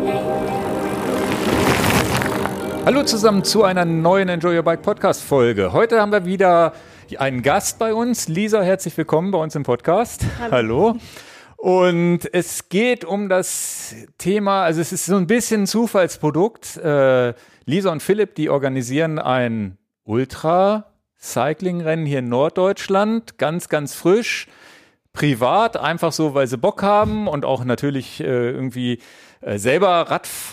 Hallo zusammen zu einer neuen Enjoy Your Bike Podcast Folge. Heute haben wir wieder einen Gast bei uns. Lisa, herzlich willkommen bei uns im Podcast. Hallo. Und es geht um das Thema, also es ist so ein bisschen ein Zufallsprodukt. Lisa und Philipp, die organisieren ein Ultra-Cycling-Rennen hier in Norddeutschland, ganz, ganz frisch. Privat, einfach so, weil sie Bock haben und auch natürlich irgendwie selber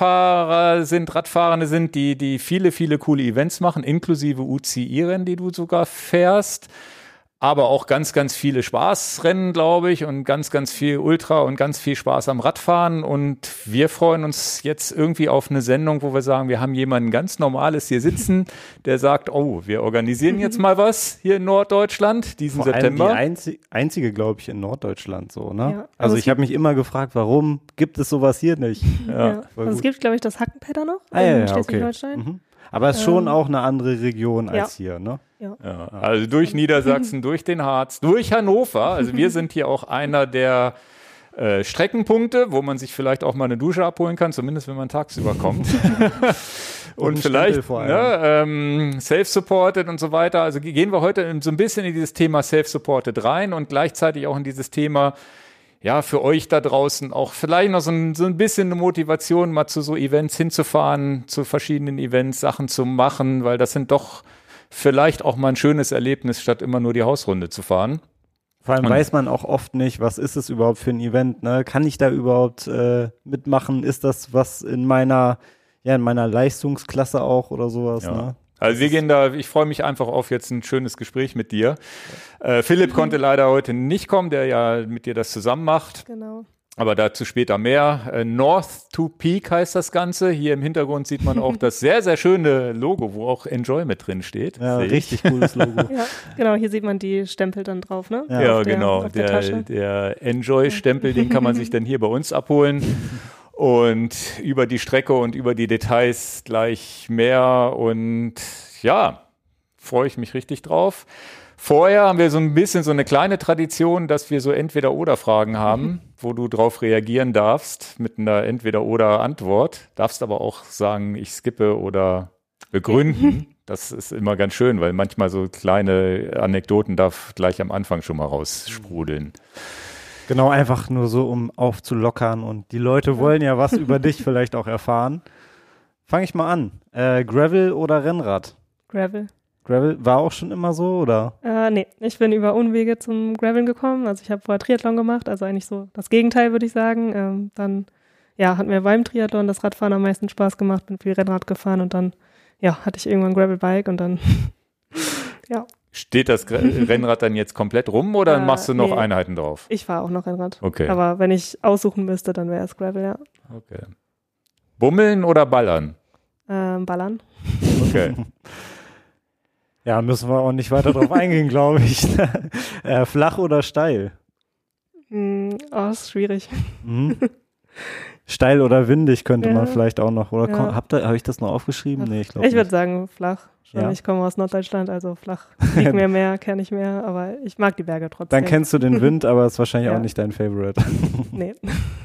Radfahrende sind, die viele, viele coole Events machen, inklusive UCI-Rennen, die du sogar fährst. Aber auch ganz, ganz viele Spaßrennen, glaube ich, und ganz, ganz viel Ultra und ganz viel Spaß am Radfahren. Und wir freuen uns jetzt irgendwie auf eine Sendung, wo wir sagen, wir haben jemanden ganz Normales hier sitzen, der sagt, oh, wir organisieren jetzt mal was hier in Norddeutschland diesen September. Vor allem die einzige, glaube ich, in Norddeutschland so, ne? Ja, also ich habe mich immer gefragt, warum gibt es sowas hier nicht? Ja. Also es gibt, glaube ich, das Hackenpetter noch in Schleswig-Holstein. Okay. Aber es ist schon auch eine andere Region als hier, ne? Ja, also durch Niedersachsen, durch den Harz, durch Hannover. Also wir sind hier auch einer der Streckenpunkte, wo man sich vielleicht auch mal eine Dusche abholen kann, zumindest wenn man tagsüber kommt. Und vielleicht self-supported und so weiter. Also gehen wir heute so ein bisschen in dieses Thema self-supported rein und gleichzeitig auch in dieses Thema, ja, für euch da draußen auch vielleicht noch so ein bisschen eine Motivation, mal zu so Events hinzufahren, zu verschiedenen Events, Sachen zu machen, weil das sind doch vielleicht auch mal ein schönes Erlebnis, statt immer nur die Hausrunde zu fahren. Vor allem weiß man auch oft nicht, was ist es überhaupt für ein Event, ne? Kann ich da überhaupt mitmachen? Ist das was in meiner Leistungsklasse auch oder sowas, ne? Also wir gehen da, ich freue mich einfach auf jetzt ein schönes Gespräch mit dir. Philipp konnte leider heute nicht kommen, der ja mit dir das zusammen macht. Genau. Aber dazu später mehr. North to Peak heißt das Ganze. Hier im Hintergrund sieht man auch das sehr, sehr schöne Logo, wo auch Enjoy mit drin steht. Ja, richtig cooles Logo. Ja, genau, hier sieht man die Stempel dann drauf, ne? Ja, genau. Der Enjoy-Stempel, den kann man sich dann hier bei uns abholen. Und über die Strecke und über die Details gleich mehr. Und ja, freue ich mich richtig drauf. Vorher haben wir so ein bisschen so eine kleine Tradition, dass wir so Entweder-Oder-Fragen haben, wo du drauf reagieren darfst mit einer Entweder-Oder-Antwort. Darfst aber auch sagen, ich skippe oder begründen. Das ist immer ganz schön, weil manchmal so kleine Anekdoten darf gleich am Anfang schon mal raussprudeln. Genau, einfach nur so, um aufzulockern und die Leute wollen ja was über dich vielleicht auch erfahren. Fange ich mal an. Gravel oder Rennrad? Gravel. Gravel war auch schon immer so, oder? Nee, ich bin über Umwege zum Graveln gekommen. Also ich habe vorher Triathlon gemacht, also eigentlich so das Gegenteil, würde ich sagen. Dann hat mir beim Triathlon das Radfahren am meisten Spaß gemacht, bin viel Rennrad gefahren und dann hatte ich irgendwann ein Gravelbike und dann Steht das Rennrad dann jetzt komplett rum oder machst du noch Einheiten drauf? Ich fahre auch noch Rennrad. Okay. Aber wenn ich aussuchen müsste, dann wäre es Gravel, ja. Okay. Bummeln oder ballern? Ballern. Okay. Ja, müssen wir auch nicht weiter drauf eingehen, glaube ich. Flach oder steil? Ist schwierig. Steil oder windig könnte man vielleicht auch noch. Oder ja. Habe ich das noch aufgeschrieben? Nee, ich glaube nicht. Ich würde sagen flach. Ja. Ich komme aus Norddeutschland, also flach. Liegt mir mehr, kenne ich mehr, aber ich mag die Berge trotzdem. Dann kennst du den Wind, aber ist wahrscheinlich auch nicht dein Favorite. Nee.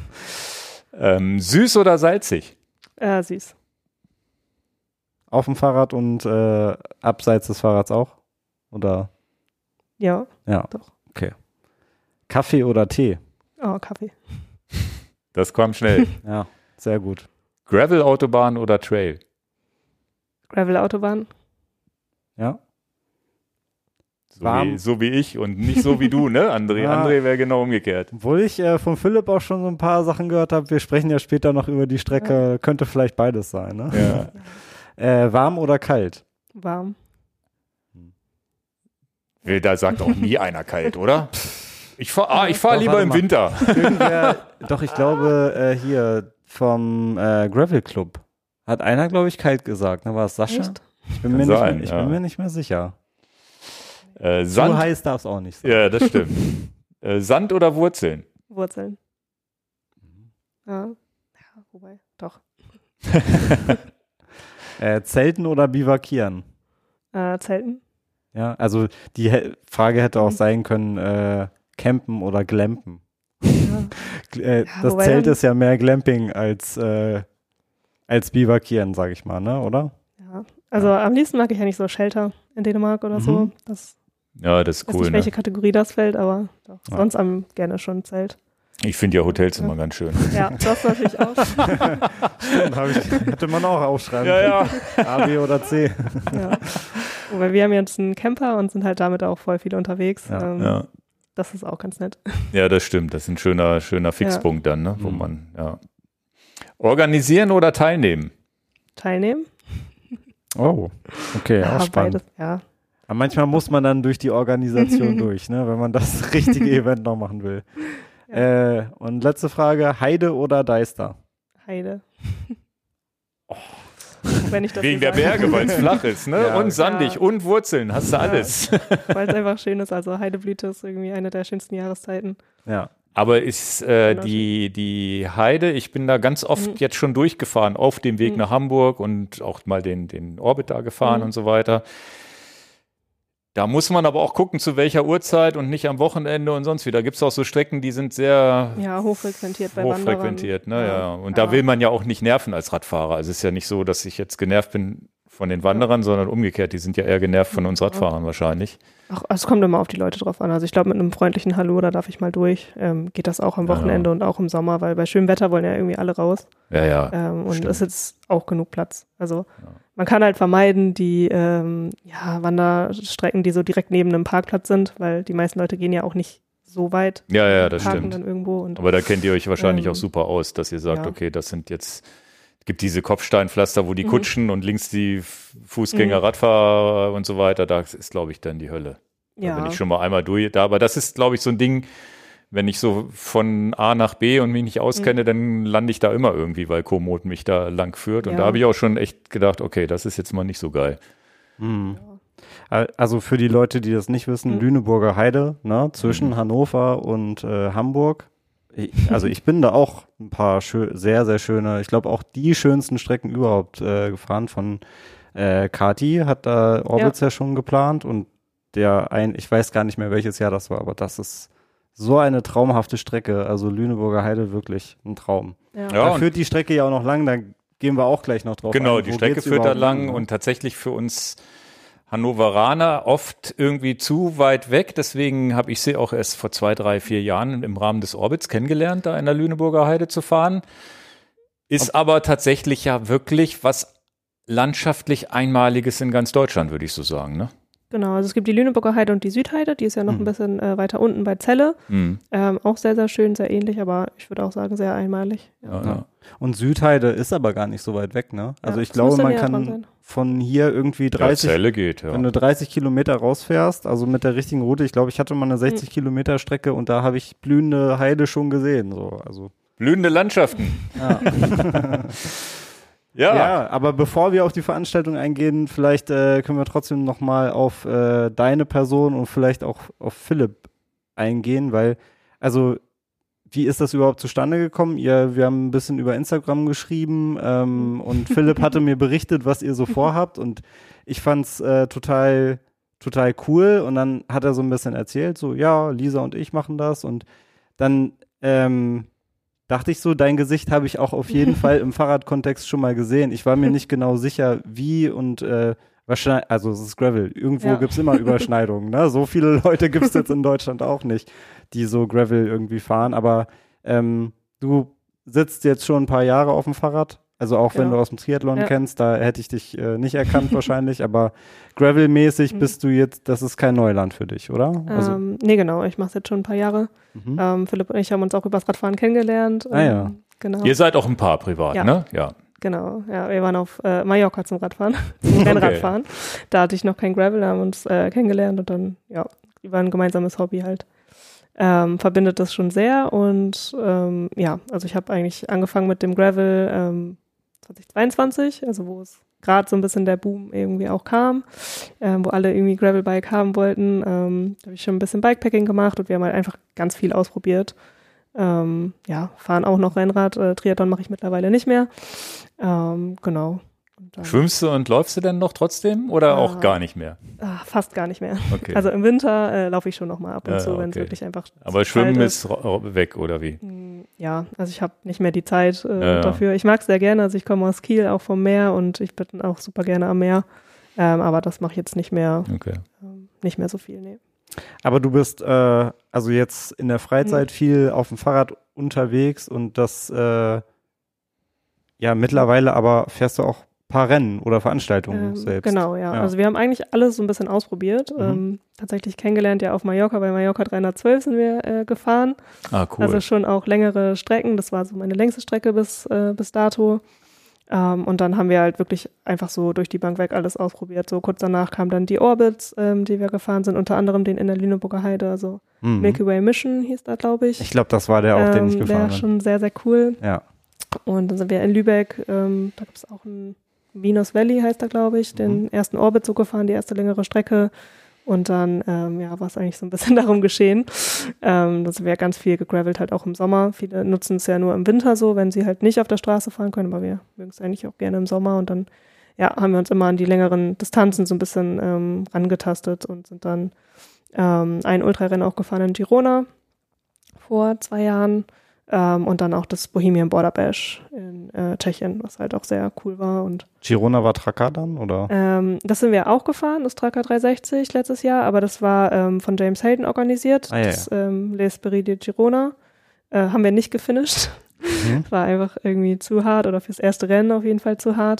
Süß oder salzig? Süß. Auf dem Fahrrad und abseits des Fahrrads auch? Oder? Ja, doch. Okay. Kaffee oder Tee? Oh, Kaffee. Das kam schnell. Ja, sehr gut. Gravel-Autobahn oder Trail? Gravel-Autobahn. Ja. So wie ich und nicht so wie du, ne, André? Ja. André wäre genau umgekehrt. Obwohl ich von Philipp auch schon so ein paar Sachen gehört habe, wir sprechen ja später noch über die Strecke, könnte vielleicht beides sein, ne? Ja. Warm oder kalt? Warm. Da sagt auch nie einer kalt, oder? Ich fahr lieber im Winter. Doch, ich glaube, hier vom Gravel Club hat einer, glaube ich, kalt gesagt. Ne? War es Sascha? Echt? Ich bin mir nicht mehr sicher. Sand? So heiß darf es auch nicht sein. Ja, das stimmt. Sand oder Wurzeln? Wurzeln. Ja, wobei, doch. Zelten oder bivakieren? Zelten. Ja, also die Frage hätte auch sein können, campen oder glampen. Ja. Das Zelt ist ja mehr Glamping als als Bivakieren, sage ich mal, ne, oder? Ja, also am liebsten mag ich eigentlich so Shelter in Dänemark oder so. Das ist cool. Ich weiß nicht, welche Kategorie das fällt, aber doch, sonst gerne schon Zelt. Ich finde ja Hotels immer ganz schön. Ja, das natürlich auch. Hätte man auch aufschreiben können. A, B oder C. Ja. Weil wir haben jetzt einen Camper und sind halt damit auch voll viel unterwegs. Das ist auch ganz nett. Ja, das stimmt. Das ist ein schöner Fixpunkt dann, ne? Wo man, Organisieren oder teilnehmen? Teilnehmen. Oh, okay, auch spannend. Beides, ja. Aber manchmal muss man dann durch die Organisation durch, ne? Wenn man das richtige Event noch machen will. Ja. Und letzte Frage, Heide oder Deister? Heide. Wenn ich das wegen der Berge, weil es flach ist, ne? Und sandig und Wurzeln, hast du alles. Weil es einfach schön ist, also Heideblüte ist irgendwie eine der schönsten Jahreszeiten. Ja. Aber ist die Heide, ich bin da ganz oft jetzt schon durchgefahren, auf dem Weg nach Hamburg und auch mal den Orbit da gefahren und so weiter. Da muss man aber auch gucken, zu welcher Uhrzeit und nicht am Wochenende und sonst wie. Da gibt es auch so Strecken, die sind sehr hochfrequentiert bei Wanderern. Hochfrequentiert, ne, ja. Und da will man ja auch nicht nerven als Radfahrer. Also es ist ja nicht so, dass ich jetzt genervt bin von den Wanderern, sondern umgekehrt. Die sind ja eher genervt von uns Radfahrern wahrscheinlich. Ach, es kommt immer auf die Leute drauf an. Also ich glaube, mit einem freundlichen Hallo, da darf ich mal durch. Geht das auch am Wochenende und auch im Sommer, weil bei schönem Wetter wollen ja irgendwie alle raus. Ja. Und es ist jetzt auch genug Platz. Also man kann halt vermeiden die Wanderstrecken, die so direkt neben einem Parkplatz sind, weil die meisten Leute gehen ja auch nicht so weit. Ja, das parken stimmt. Dann irgendwo und, aber da kennt ihr euch wahrscheinlich auch super aus, dass ihr sagt, okay, das sind jetzt... Gibt diese Kopfsteinpflaster, wo die Kutschen und links die Fußgänger, Radfahrer und so weiter, da ist, glaube ich, dann die Hölle. Da bin ich schon mal einmal durch. Aber das ist, glaube ich, so ein Ding, wenn ich so von A nach B und mich nicht auskenne, dann lande ich da immer irgendwie, weil Komoot mich da lang führt. Und da habe ich auch schon echt gedacht, okay, das ist jetzt mal nicht so geil. Also für die Leute, die das nicht wissen, Lüneburger Heide, ne, zwischen Hannover und Hamburg. Also ich bin da auch ein paar sehr, sehr schöne, ich glaube auch die schönsten Strecken überhaupt gefahren von Kati, hat da Orbits ja schon geplant und ich weiß gar nicht mehr, welches Jahr das war, aber das ist so eine traumhafte Strecke, also Lüneburger Heide wirklich ein Traum. Ja. Da führt die Strecke ja auch noch lang, da gehen wir auch gleich noch drauf ein. Genau, die Strecke führt da lang und tatsächlich für uns Hannoveraner oft irgendwie zu weit weg, deswegen habe ich sie auch erst vor 2, 3, 4 Jahren im Rahmen des Orbits kennengelernt, da in der Lüneburger Heide zu fahren. Ist aber tatsächlich ja wirklich was landschaftlich Einmaliges in ganz Deutschland, würde ich so sagen, ne? Genau, also es gibt die Lüneburger Heide und die Südheide, die ist ja noch ein bisschen weiter unten bei Celle. Auch sehr, sehr schön, sehr ähnlich, aber ich würde auch sagen, sehr einmalig. Ja. Und Südheide ist aber gar nicht so weit weg, ne? Also ich glaube, man kann von hier irgendwie 30, Celle geht, wenn du 30 Kilometer rausfährst, also mit der richtigen Route, ich glaube, ich hatte mal eine 60 Kilometer Strecke und da habe ich blühende Heide schon gesehen. So. Also. Blühende Landschaften. Ja. Ja, aber bevor wir auf die Veranstaltung eingehen, vielleicht können wir trotzdem nochmal auf deine Person und vielleicht auch auf Philipp eingehen, weil, also, wie ist das überhaupt zustande gekommen? Wir haben ein bisschen über Instagram geschrieben und Philipp hatte mir berichtet, was ihr so vorhabt und ich fand's total cool und dann hat er so ein bisschen erzählt, so, ja, Lisa und ich machen das und dann dachte ich so, dein Gesicht habe ich auch auf jeden Fall im Fahrradkontext schon mal gesehen. Ich war mir nicht genau sicher, wie und wahrscheinlich, also es ist Gravel. Irgendwo gibt's immer Überschneidungen. Ne? So viele Leute gibt's jetzt in Deutschland auch nicht, die so Gravel irgendwie fahren. Aber du sitzt jetzt schon ein paar Jahre auf dem Fahrrad. Also auch wenn du aus dem Triathlon kennst, da hätte ich dich nicht erkannt wahrscheinlich. Aber Gravel-mäßig bist du jetzt, das ist kein Neuland für dich, oder? Also, nee, genau. Ich mache es jetzt schon ein paar Jahre. Philipp und ich haben uns auch übers Radfahren kennengelernt. Genau. Ihr seid auch ein Paar privat, ne? Ja. Genau, ja, wir waren auf Mallorca zum Radfahren, zum Rennradfahren. Da hatte ich noch kein Gravel, da haben wir uns kennengelernt und dann, war ein gemeinsames Hobby halt. Verbindet das schon sehr und also ich habe eigentlich angefangen mit dem Gravel 2022, also wo es gerade so ein bisschen der Boom irgendwie auch kam, wo alle irgendwie Gravelbike haben wollten. Da habe ich schon ein bisschen Bikepacking gemacht und wir haben halt einfach ganz viel ausprobiert. Fahren auch noch Rennrad, Triathlon mache ich mittlerweile nicht mehr. Genau. Und dann, schwimmst du und läufst du denn noch trotzdem oder auch gar nicht mehr? Fast gar nicht mehr. Okay. Also im Winter laufe ich schon noch mal ab und zu, wenn es wirklich einfach Aber Schwimmen ist weg, oder wie? Ja, also ich habe nicht mehr die Zeit dafür. Ich mag es sehr gerne, also ich komme aus Kiel, auch vom Meer und ich bin auch super gerne am Meer. Aber das mache ich jetzt nicht mehr, nicht mehr so viel, nee. Aber du bist also jetzt in der Freizeit viel auf dem Fahrrad unterwegs und das mittlerweile aber fährst du auch ein paar Rennen oder Veranstaltungen selbst. Genau, ja. Also wir haben eigentlich alles so ein bisschen ausprobiert. Tatsächlich kennengelernt ja auf Mallorca. Bei Mallorca 312 sind wir gefahren. Ah, cool. Also schon auch längere Strecken. Das war so meine längste Strecke bis dato. Und dann haben wir halt wirklich einfach so durch die Bank weg alles ausprobiert. So kurz danach kamen dann die Orbits, die wir gefahren sind, unter anderem den in der Lüneburger Heide, also Milky Way Mission hieß da, glaube ich. Ich glaube, das war der auch, den ich gefahren bin. Der schon sehr, sehr cool. Ja. Und dann sind wir in Lübeck, da gibt es auch ein Venus Valley, heißt da, glaube ich, den ersten Orbit so gefahren, die erste längere Strecke. Und dann, war es eigentlich so ein bisschen darum geschehen. Da sind wir ganz viel gegravelt, halt auch im Sommer. Viele nutzen es ja nur im Winter so, wenn sie halt nicht auf der Straße fahren können, aber wir mögen es eigentlich auch gerne im Sommer. Und dann, haben wir uns immer an die längeren Distanzen so ein bisschen rangetastet und sind dann ein Ultrarennen auch gefahren in Girona vor 2 Jahren. Und dann auch das Bohemian Border Bash in Tschechien, was halt auch sehr cool war. Und Girona war Tracker dann, oder? Das sind wir auch gefahren, das Tracker 360 letztes Jahr, aber das war von James Hayden organisiert, das L'Esprit de Girona. Haben wir nicht gefinisht. War einfach irgendwie zu hart oder fürs erste Rennen auf jeden Fall zu hart.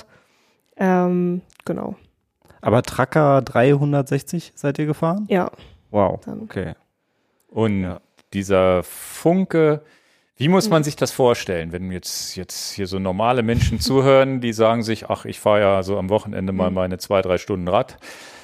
Genau. Aber Tracker 360 seid ihr gefahren? Ja. Wow, okay. Und dieser Funke, wie muss man sich das vorstellen, wenn jetzt hier so normale Menschen zuhören, die sagen sich, ach, ich fahre ja so am Wochenende mal meine 2-3 Stunden Rad.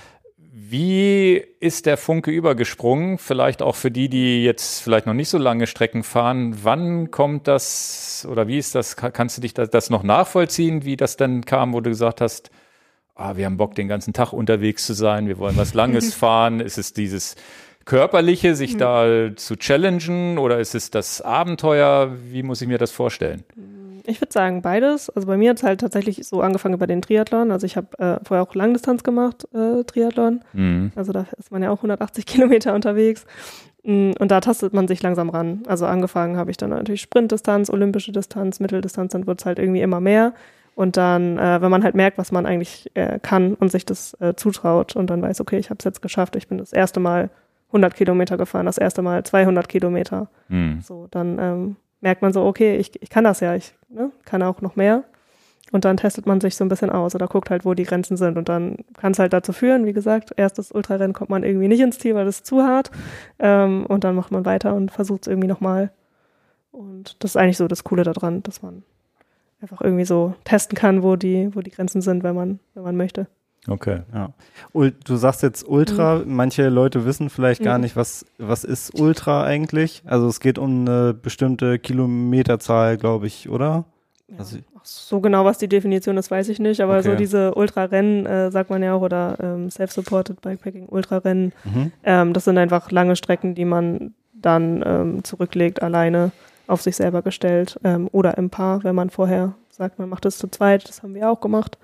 Wie ist der Funke übergesprungen? Vielleicht auch für die jetzt vielleicht noch nicht so lange Strecken fahren. Wann kommt das oder wie ist das? Kannst du dich das noch nachvollziehen, wie das denn kam, wo du gesagt hast, wir haben Bock, den ganzen Tag unterwegs zu sein, wir wollen was Langes fahren? Ist es dieses Körperliche, sich da zu challengen oder ist es das Abenteuer? Wie muss ich mir das vorstellen? Ich würde sagen beides. Also bei mir hat es halt tatsächlich so angefangen über den Triathlon. Also ich habe vorher auch Langdistanz gemacht, Triathlon. Also da ist man ja auch 180 Kilometer unterwegs. Und da tastet man sich langsam ran. Also angefangen habe ich dann natürlich Sprintdistanz, olympische Distanz, Mitteldistanz, dann wird es halt irgendwie immer mehr. Und dann, wenn man halt merkt, was man eigentlich kann und sich das zutraut und dann weiß, okay, ich habe es jetzt geschafft, ich bin das erste Mal 100 Kilometer gefahren, das erste Mal 200 Kilometer. So, dann merkt man so, okay, ich kann das ja, ich kann auch noch mehr. Und dann testet man sich so ein bisschen aus oder guckt halt, wo die Grenzen sind. Und dann kann es halt dazu führen, wie gesagt, erstes Ultrarennen kommt man irgendwie nicht ins Ziel, weil das ist zu hart. Und dann macht man weiter und versucht es irgendwie nochmal. Und das ist eigentlich so das Coole daran, dass man einfach irgendwie so testen kann, wo die Grenzen sind, wenn man möchte. Okay. Ja. Du sagst jetzt Ultra, manche Leute wissen vielleicht gar nicht, was ist Ultra eigentlich? Also es geht um eine bestimmte Kilometerzahl, glaube ich, oder? Ja. Also, So genau, was die Definition ist, weiß ich nicht, aber so diese Ultrarennen, sagt man ja auch, oder Self-Supported Bikepacking Ultrarennen, das sind einfach lange Strecken, die man dann zurücklegt, alleine auf sich selber gestellt oder im Paar, wenn man vorher sagt, man macht es zu zweit, das haben wir auch gemacht.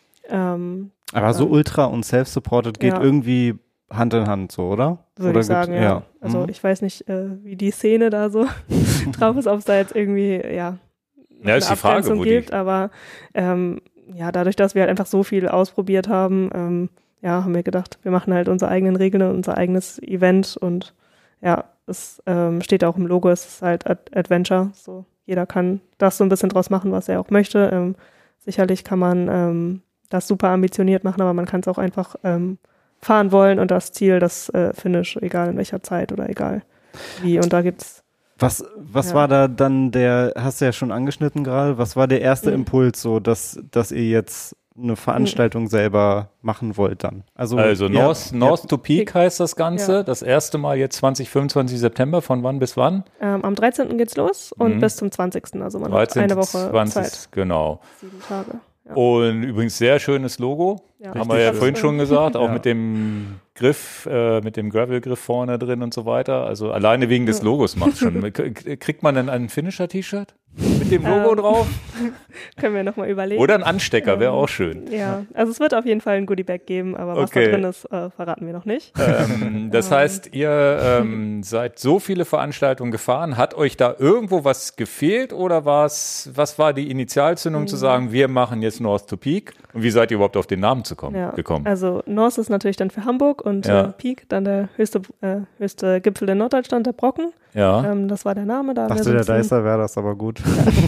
Aber so Ultra und Self-Supported geht irgendwie Hand in Hand so, oder? Würde ich sagen, ja. Also ich weiß nicht, wie die Szene da so drauf ist, ob es da jetzt irgendwie, eine ist die Frage, wo gibt, aber dadurch, dass wir halt einfach so viel ausprobiert haben, haben wir gedacht, wir machen halt unsere eigenen Regeln und unser eigenes Event und es steht auch im Logo, es ist halt Adventure, so jeder kann das so ein bisschen draus machen, was er auch möchte. Sicherlich kann man das super ambitioniert machen, aber man kann es auch einfach fahren wollen und das Ziel, das Finish, egal in welcher Zeit oder egal wie. Und da gibt's Was war da dann hast du ja schon angeschnitten gerade, was war der erste Impuls so, dass ihr jetzt eine Veranstaltung selber machen wollt dann? Also North to Peak heißt das Ganze, das erste Mal jetzt 25. September, von wann bis wann? Am 13. geht's los und bis zum 20. Also man hat eine Woche 20, Zeit. Genau. 7 Tage. Ja. Und übrigens sehr schönes Logo, haben wir ja vorhin schon gesagt, auch mit dem Griff, mit dem Gravel-Griff vorne drin und so weiter. Also alleine wegen des Logos macht schon. Kriegt man denn ein Finisher-T-Shirt mit dem Logo drauf? Können wir nochmal überlegen. Oder ein Anstecker, wäre auch schön. Ja, also es wird auf jeden Fall ein Goodie-Bag geben, aber was da drin ist, verraten wir noch nicht. Das heißt, ihr seid so viele Veranstaltungen gefahren. Hat euch da irgendwo was gefehlt oder was war die Initialzündung zu sagen, wir machen jetzt North to Peak? Und wie seid ihr überhaupt auf den Namen gekommen? Also North ist natürlich dann für Hamburg und Peak dann der höchste Gipfel in Norddeutschland, der Brocken. Ja. Das war der Name. Da dachte, der Deister wäre das aber gut.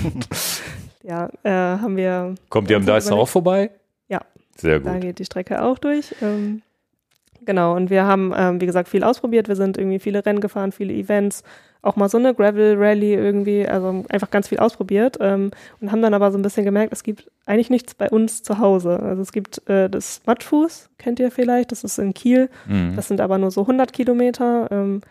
Ja, haben wir. Kommt ihr am Deister auch vorbei? Ja. Sehr gut. Da geht die Strecke auch durch. Genau, und wir haben, wie gesagt, viel ausprobiert. Wir sind irgendwie viele Rennen gefahren, viele Events, auch mal so eine Gravel-Rally irgendwie, also einfach ganz viel ausprobiert und haben dann aber so ein bisschen gemerkt, es gibt eigentlich nichts bei uns zu Hause. Also es gibt das Matschfuß, kennt ihr vielleicht, das ist in Kiel. Das sind aber nur so 100 Kilometer.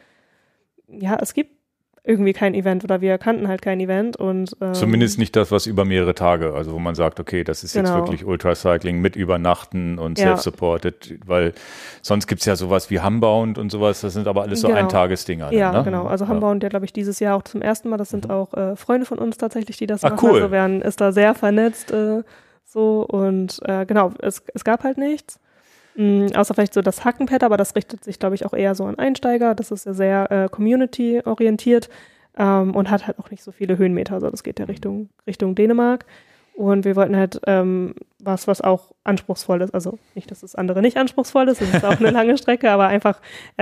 Ja, es gibt irgendwie kein Event oder wir kannten halt kein Event und zumindest nicht das, was über mehrere Tage, also wo man sagt, okay, das ist jetzt wirklich Ultracycling mit Übernachten und self-supported, weil sonst gibt's ja sowas wie Humbound und sowas, das sind aber alles so Eintagesdinger. Ja, ne? genau, also Humbound ja, glaube ich, dieses Jahr auch zum ersten Mal, das sind auch Freunde von uns tatsächlich, die das machen, cool. also ist da sehr vernetzt so und genau, es gab halt nichts. Außer vielleicht so das Hackenpad, aber das richtet sich, glaube ich, auch eher so an Einsteiger. Das ist ja sehr community-orientiert und hat halt auch nicht so viele Höhenmeter. Also das geht ja Richtung Dänemark. Und wir wollten halt was auch anspruchsvoll ist. Also nicht, dass das andere nicht anspruchsvoll ist. Es ist auch eine lange Strecke, aber einfach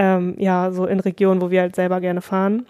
so in Regionen, wo wir halt selber gerne fahren.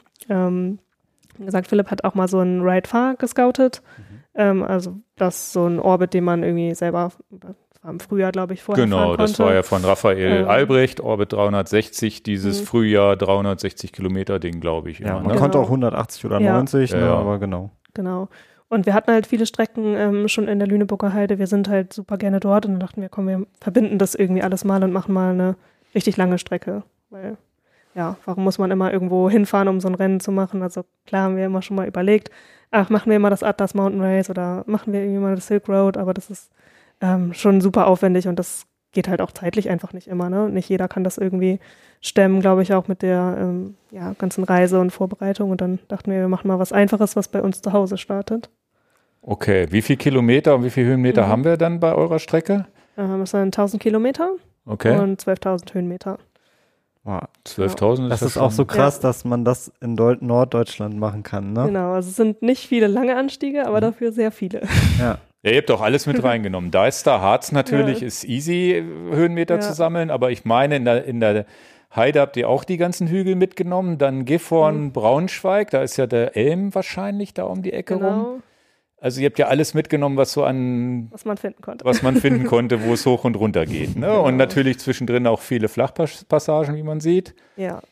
Wie gesagt, Philipp hat auch mal so einen Ride-Far gescoutet. Also das ist so ein Orbit, den man irgendwie selber im Frühjahr, glaube ich, vorher fahren konnte. Das war ja von Raphael Albrecht, Orbit 360, dieses Frühjahr 360 Kilometer Ding, glaube ich. Ja, man konnte auch 180 oder 90, aber genau. Genau. Und wir hatten halt viele Strecken schon in der Lüneburger Heide. Wir sind halt super gerne dort und dann dachten wir, komm, wir verbinden das irgendwie alles mal und machen mal eine richtig lange Strecke. Weil, warum muss man immer irgendwo hinfahren, um so ein Rennen zu machen? Also klar haben wir immer schon mal überlegt, machen wir mal das Atlas Mountain Race oder machen wir irgendwie mal das Silk Road, aber das ist schon super aufwendig und das geht halt auch zeitlich einfach nicht immer. Ne? Nicht jeder kann das irgendwie stemmen, glaube ich, auch mit der ganzen Reise und Vorbereitung. Und dann dachten wir machen mal was Einfaches, was bei uns zu Hause startet. Okay, wie viel Kilometer und wie viel Höhenmeter haben wir dann bei eurer Strecke? Das sind 1000 Kilometer und 12.000 Höhenmeter. Wow. 12.000 Das ist auch so krass, dass man das in Norddeutschland machen kann, ne? Genau, also es sind nicht viele lange Anstiege, aber dafür sehr viele. Ja. Ja, ihr habt auch alles mit reingenommen. Deister, Harz natürlich ist easy, Höhenmeter zu sammeln, aber ich meine, in der Heide habt ihr auch die ganzen Hügel mitgenommen. Dann Gifhorn, Braunschweig, da ist ja der Elm wahrscheinlich da um die Ecke rum. Also ihr habt ja alles mitgenommen, was man finden konnte, wo es hoch und runter geht. Ne? Genau. Und natürlich zwischendrin auch viele Flachpassagen, wie man sieht. Ja.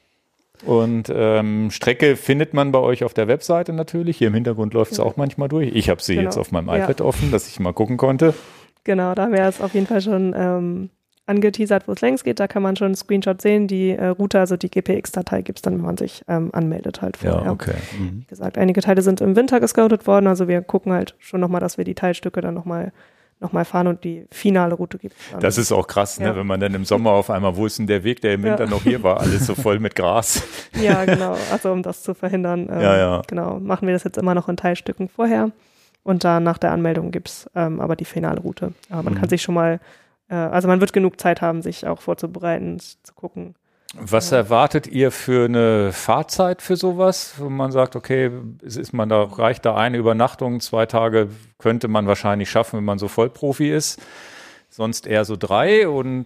Und Strecke findet man bei euch auf der Webseite natürlich. Hier im Hintergrund läuft es auch manchmal durch. Ich habe sie jetzt auf meinem iPad offen, dass ich mal gucken konnte. Genau, da haben wir es auf jeden Fall schon angeteasert, wo es längs geht. Da kann man schon einen Screenshot sehen. Die Route, also die GPX-Datei gibt es dann, wenn man sich anmeldet halt vorher. Ja, okay. Wie gesagt, einige Teile sind im Winter gescoutet worden. Also wir gucken halt schon nochmal, dass wir die Teilstücke dann nochmal fahren und die finale Route gibt es dann. Das ist auch krass, ne? Wenn man dann im Sommer auf einmal, wo ist denn der Weg, der im Winter noch hier war, alles so voll mit Gras. Ja, genau. Also um das zu verhindern, genau, machen wir das jetzt immer noch in Teilstücken vorher. Und dann nach der Anmeldung gibt es aber die finale Route. Aber man kann sich schon mal, also man wird genug Zeit haben, sich auch vorzubereiten, zu gucken. Was erwartet ihr für eine Fahrzeit für sowas? Wo man sagt, okay, reicht da eine Übernachtung, 2 Tage könnte man wahrscheinlich schaffen, wenn man so Vollprofi ist. Sonst eher so 3 und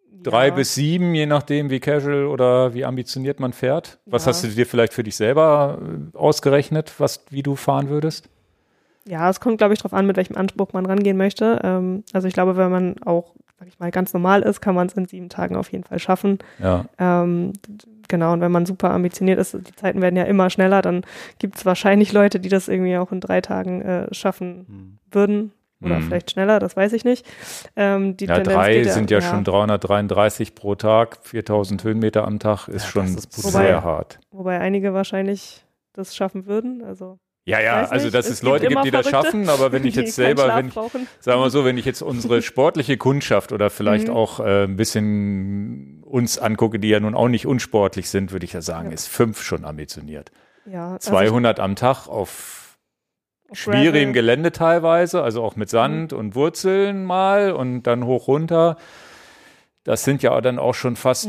3 bis 7, je nachdem wie casual oder wie ambitioniert man fährt. Was hast du dir vielleicht für dich selber ausgerechnet, wie du fahren würdest? Ja, es kommt, glaube ich, darauf an, mit welchem Anspruch man rangehen möchte. Also ich glaube, wenn man auch, sag ich mal, ganz normal ist, kann man es in 7 Tagen auf jeden Fall schaffen. Ja. Genau, und wenn man super ambitioniert ist, die Zeiten werden ja immer schneller, dann gibt es wahrscheinlich Leute, die das irgendwie auch in 3 Tagen schaffen würden. Oder vielleicht schneller, das weiß ich nicht. 3 sind ja schon 333 pro Tag, 4000 Höhenmeter am Tag, ist schon sehr hart. Wobei einige wahrscheinlich das schaffen würden, also ja, also dass es Leute gibt, die das schaffen, aber wenn ich jetzt selber, sagen wir mal so, wenn ich jetzt unsere sportliche Kundschaft oder vielleicht auch ein bisschen uns angucke, die ja nun auch nicht unsportlich sind, würde ich ja sagen, ist 5 schon ambitioniert. Ja, 200 am Tag auf schwierigem Gelände teilweise, also auch mit Sand und Wurzeln mal und dann hoch runter. Das sind ja dann auch schon fast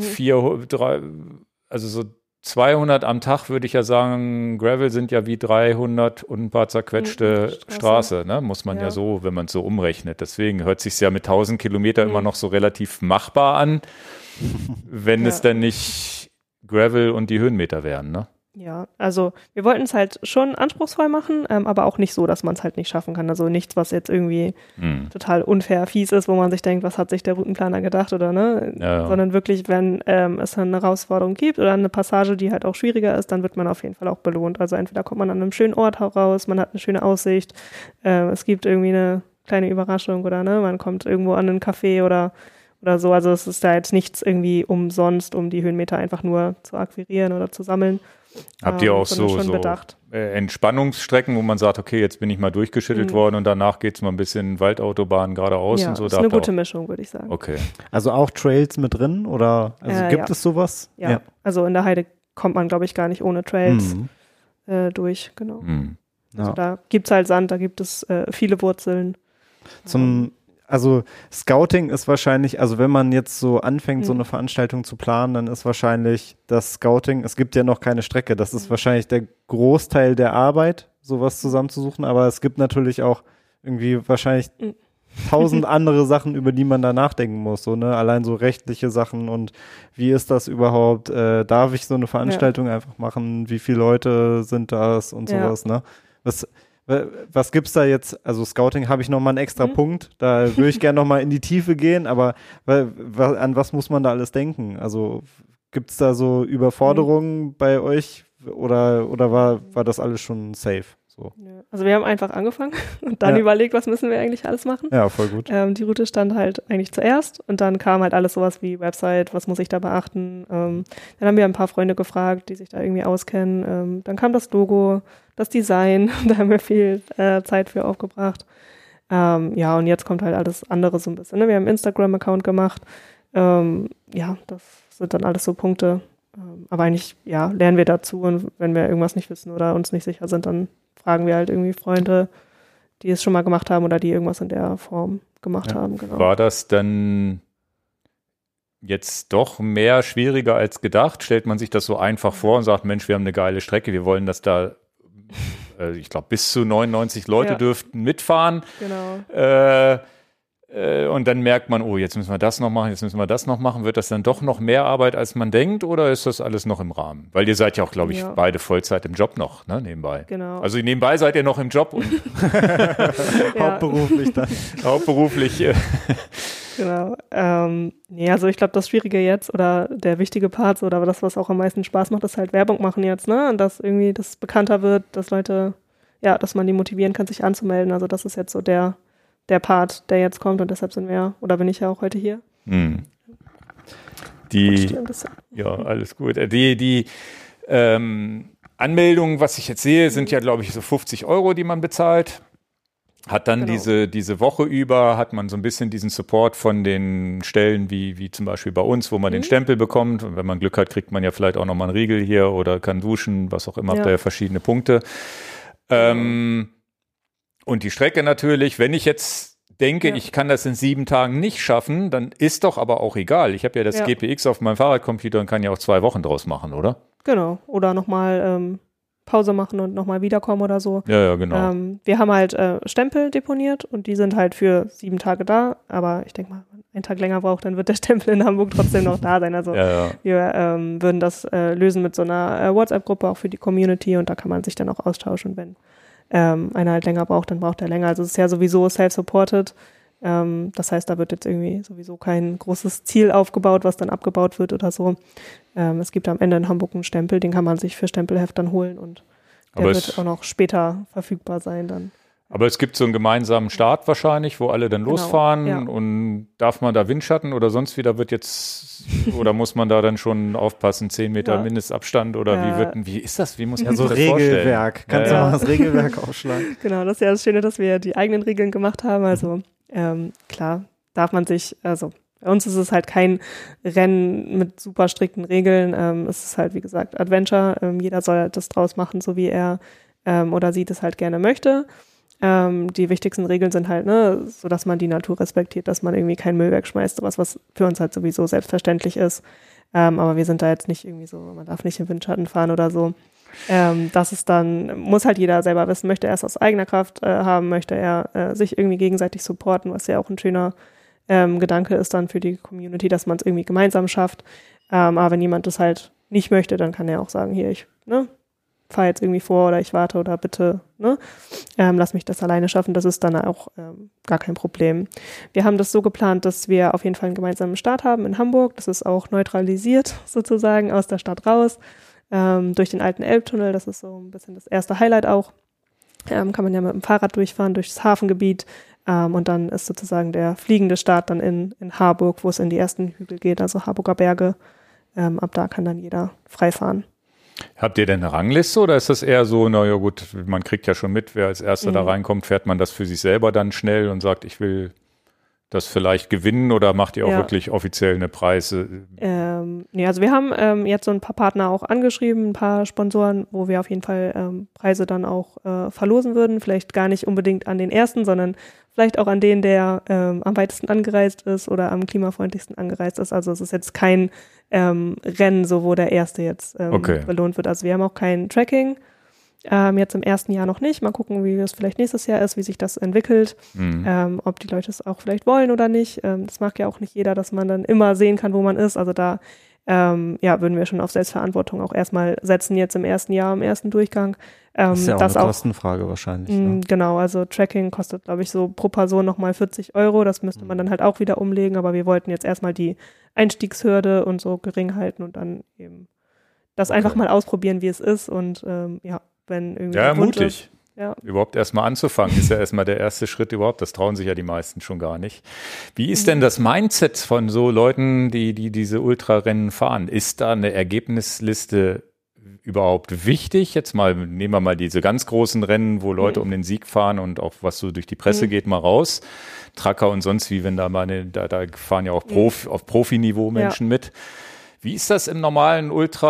200 am Tag, würde ich ja sagen. Gravel sind ja wie 300 und ein paar zerquetschte Straße, ne? Muss man ja so, wenn man es so umrechnet. Deswegen hört sich ja mit 1000 Kilometer immer noch so relativ machbar an, wenn es dann nicht Gravel und die Höhenmeter wären, ne? Ja, also wir wollten es halt schon anspruchsvoll machen, aber auch nicht so, dass man es halt nicht schaffen kann. Also nichts, was jetzt irgendwie total unfair fies ist, wo man sich denkt, was hat sich der Routenplaner gedacht oder ne? Ja. Sondern wirklich, wenn es eine Herausforderung gibt oder eine Passage, die halt auch schwieriger ist, dann wird man auf jeden Fall auch belohnt. Also entweder kommt man an einem schönen Ort raus, man hat eine schöne Aussicht, es gibt irgendwie eine kleine Überraschung oder ne, man kommt irgendwo an einen Café oder so. Also es ist da jetzt nichts irgendwie umsonst, um die Höhenmeter einfach nur zu akquirieren oder zu sammeln. Habt ihr auch so Entspannungsstrecken, wo man sagt, okay, jetzt bin ich mal durchgeschüttelt worden und danach geht es mal ein bisschen Waldautobahn geradeaus und so? Das ist eine gute Mischung, würde ich sagen. Okay. Also auch Trails mit drin oder gibt es sowas? Ja, also in der Heide kommt man, glaube ich, gar nicht ohne Trails durch, genau. Also da gibt es halt Sand, da gibt es viele Wurzeln. Also Scouting ist wahrscheinlich, also wenn man jetzt so anfängt, so eine Veranstaltung zu planen, dann ist wahrscheinlich das Scouting, es gibt ja noch keine Strecke, das ist wahrscheinlich der Großteil der Arbeit, sowas zusammenzusuchen, aber es gibt natürlich auch irgendwie wahrscheinlich 1000 andere Sachen, über die man da nachdenken muss, so, ne, allein so rechtliche Sachen und wie ist das überhaupt, darf ich so eine Veranstaltung einfach machen, wie viele Leute sind das und sowas, ne, was gibt's da jetzt? Also Scouting habe ich nochmal einen extra Punkt. Da würde ich gerne nochmal in die Tiefe gehen, aber an was muss man da alles denken? Also gibt's da so Überforderungen bei euch oder war das alles schon safe? So. Also wir haben einfach angefangen und dann überlegt, was müssen wir eigentlich alles machen. Ja, voll gut. Die Route stand halt eigentlich zuerst und dann kam halt alles sowas wie Website, was muss ich da beachten. Dann haben wir ein paar Freunde gefragt, die sich da irgendwie auskennen. Dann kam das Logo, das Design, da haben wir viel Zeit für aufgebracht. Und jetzt kommt halt alles andere so ein bisschen. Ne? Wir haben einen Instagram-Account gemacht. Das sind dann alles so Punkte. Aber eigentlich, lernen wir dazu und wenn wir irgendwas nicht wissen oder uns nicht sicher sind, dann fragen wir halt irgendwie Freunde, die es schon mal gemacht haben oder die irgendwas in der Form gemacht haben. Genau. War das dann jetzt doch mehr schwieriger als gedacht? Stellt man sich das so einfach vor und sagt, Mensch, wir haben eine geile Strecke, wir wollen, dass da, ich glaube, bis zu 99 Leute dürften mitfahren. Genau. Und dann merkt man, oh, jetzt müssen wir das noch machen, jetzt müssen wir das noch machen. Wird das dann doch noch mehr Arbeit, als man denkt, oder ist das alles noch im Rahmen? Weil ihr seid ja auch, glaube ich, beide Vollzeit im Job noch, ne, nebenbei. Genau. Also nebenbei seid ihr noch im Job und hauptberuflich dann. Hauptberuflich. Genau. Also ich glaube, das Schwierige jetzt oder der wichtige Part oder das, was auch am meisten Spaß macht, ist halt Werbung machen jetzt, ne? Und dass irgendwie das bekannter wird, dass Leute, dass man die motivieren kann, sich anzumelden. Also das ist jetzt so der Part, der jetzt kommt und deshalb bin ich ja auch heute hier. Alles gut. Die Anmeldungen, was ich jetzt sehe, sind ja, glaube ich, so 50 €, die man bezahlt. Hat dann diese Woche über, hat man so ein bisschen diesen Support von den Stellen wie zum Beispiel bei uns, wo man den Stempel bekommt. Und wenn man Glück hat, kriegt man ja vielleicht auch nochmal einen Riegel hier oder kann duschen, was auch immer, habt ihr ja verschiedene Punkte. Und die Strecke natürlich, wenn ich jetzt denke, ich kann das in 7 Tagen nicht schaffen, dann ist doch aber auch egal. Ich habe ja das GPX auf meinem Fahrradcomputer und kann ja auch 2 Wochen draus machen, oder? Genau. Oder nochmal Pause machen und nochmal wiederkommen oder so. Ja, genau. Wir haben halt Stempel deponiert und die sind halt für 7 Tage da. Aber ich denke mal, wenn man einen Tag länger braucht, dann wird der Stempel in Hamburg trotzdem noch da sein. Also wir würden das lösen mit so einer WhatsApp-Gruppe auch für die Community und da kann man sich dann auch austauschen, wenn einer halt länger braucht, dann braucht er länger. Also es ist ja sowieso self-supported. Das heißt, da wird jetzt irgendwie sowieso kein großes Ziel aufgebaut, was dann abgebaut wird oder so. Es gibt am Ende in Hamburg einen Stempel, den kann man sich für Stempelheft dann holen und der wird auch noch später verfügbar sein dann. Aber es gibt so einen gemeinsamen Start wahrscheinlich, wo alle dann losfahren und darf man da Windschatten oder sonst wieder oder muss man da dann schon aufpassen, 10 Meter Mindestabstand oder wie ist das? Wie muss man sich das Regelwerk. vorstellen? Kannst du mal das Regelwerk aufschlagen? Genau, das ist ja das Schöne, dass wir die eigenen Regeln gemacht haben. Also klar darf man sich, also bei uns ist es halt kein Rennen mit super strikten Regeln. Es ist halt, wie gesagt, Adventure. Jeder soll halt das draus machen, so wie er oder sie das halt gerne möchte. Die wichtigsten Regeln sind halt, ne, so dass man die Natur respektiert, dass man irgendwie keinen Müll wegschmeißt, was für uns halt sowieso selbstverständlich ist. Aber wir sind da jetzt nicht irgendwie so, man darf nicht im Windschatten fahren oder so. Das ist dann, muss halt jeder selber wissen, möchte er es aus eigener Kraft haben, möchte er sich irgendwie gegenseitig supporten, was ja auch ein schöner Gedanke ist dann für die Community, dass man es irgendwie gemeinsam schafft. Aber wenn jemand das halt nicht möchte, dann kann er auch sagen, hier, ich fahre jetzt irgendwie vor oder ich warte oder bitte, lass mich das alleine schaffen. Das ist dann auch gar kein Problem. Wir haben das so geplant, dass wir auf jeden Fall einen gemeinsamen Start haben in Hamburg. Das ist auch neutralisiert sozusagen aus der Stadt raus, durch den alten Elbtunnel. Das ist so ein bisschen das erste Highlight auch. Kann man ja mit dem Fahrrad durchfahren, durchs Hafengebiet. Und dann ist sozusagen der fliegende Start dann in Harburg, wo es in die ersten Hügel geht, also Harburger Berge. Ab da kann dann jeder frei fahren. Habt ihr denn eine Rangliste oder ist das eher so, naja gut, man kriegt ja schon mit, wer als Erster da reinkommt, fährt man das für sich selber dann schnell und sagt, ich will das vielleicht gewinnen oder macht ihr auch wirklich offiziell eine Preise? Nee, also wir haben jetzt so ein paar Partner auch angeschrieben, ein paar Sponsoren, wo wir auf jeden Fall Preise dann auch verlosen würden. Vielleicht gar nicht unbedingt an den ersten, sondern vielleicht auch an den, der am weitesten angereist ist oder am klimafreundlichsten angereist ist. Also es ist jetzt kein Rennen, so wo der Erste jetzt belohnt wird. Also wir haben auch kein Tracking. Jetzt im ersten Jahr noch nicht. Mal gucken, wie es vielleicht nächstes Jahr ist, wie sich das entwickelt, ob die Leute es auch vielleicht wollen oder nicht. Das mag ja auch nicht jeder, dass man dann immer sehen kann, wo man ist. Also da würden wir schon auf Selbstverantwortung auch erstmal setzen, jetzt im ersten Jahr, im ersten Durchgang. Das ist ja auch eine Kostenfrage wahrscheinlich. Ne? Genau, also Tracking kostet, glaube ich, so pro Person nochmal 40 €. Das müsste man dann halt auch wieder umlegen, aber wir wollten jetzt erstmal die Einstiegshürde und so gering halten und dann eben das einfach mal ausprobieren, wie es ist und wenn irgendwie mutig. Überhaupt erstmal anzufangen, ist ja erstmal der erste Schritt überhaupt. Das trauen sich ja die meisten schon gar nicht. Wie ist denn das Mindset von so Leuten, die diese Ultrarennen fahren? Ist da eine Ergebnisliste überhaupt wichtig? Jetzt nehmen wir mal diese ganz großen Rennen, wo Leute um den Sieg fahren und auch was so durch die Presse geht, mal raus. Tracker und sonst wie, wenn da da fahren ja auch auf Profiniveau Menschen mit. Wie ist das im normalen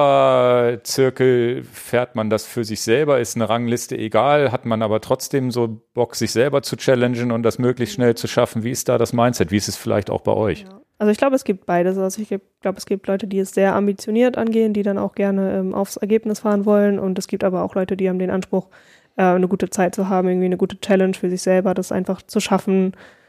Ultrazirkel? Fährt man das für sich selber? Ist eine Rangliste egal? Hat man aber trotzdem so Bock, sich selber zu challengen und das möglichst schnell zu schaffen? Wie ist da das Mindset? Wie ist es vielleicht auch bei euch? Ja. Also ich glaube, es gibt beides. Also ich glaube, es gibt Leute, die es sehr ambitioniert angehen, die dann auch gerne aufs Ergebnis fahren wollen. Und es gibt aber auch Leute, die haben den Anspruch, eine gute Zeit zu haben, irgendwie eine gute Challenge für sich selber, das einfach zu schaffen,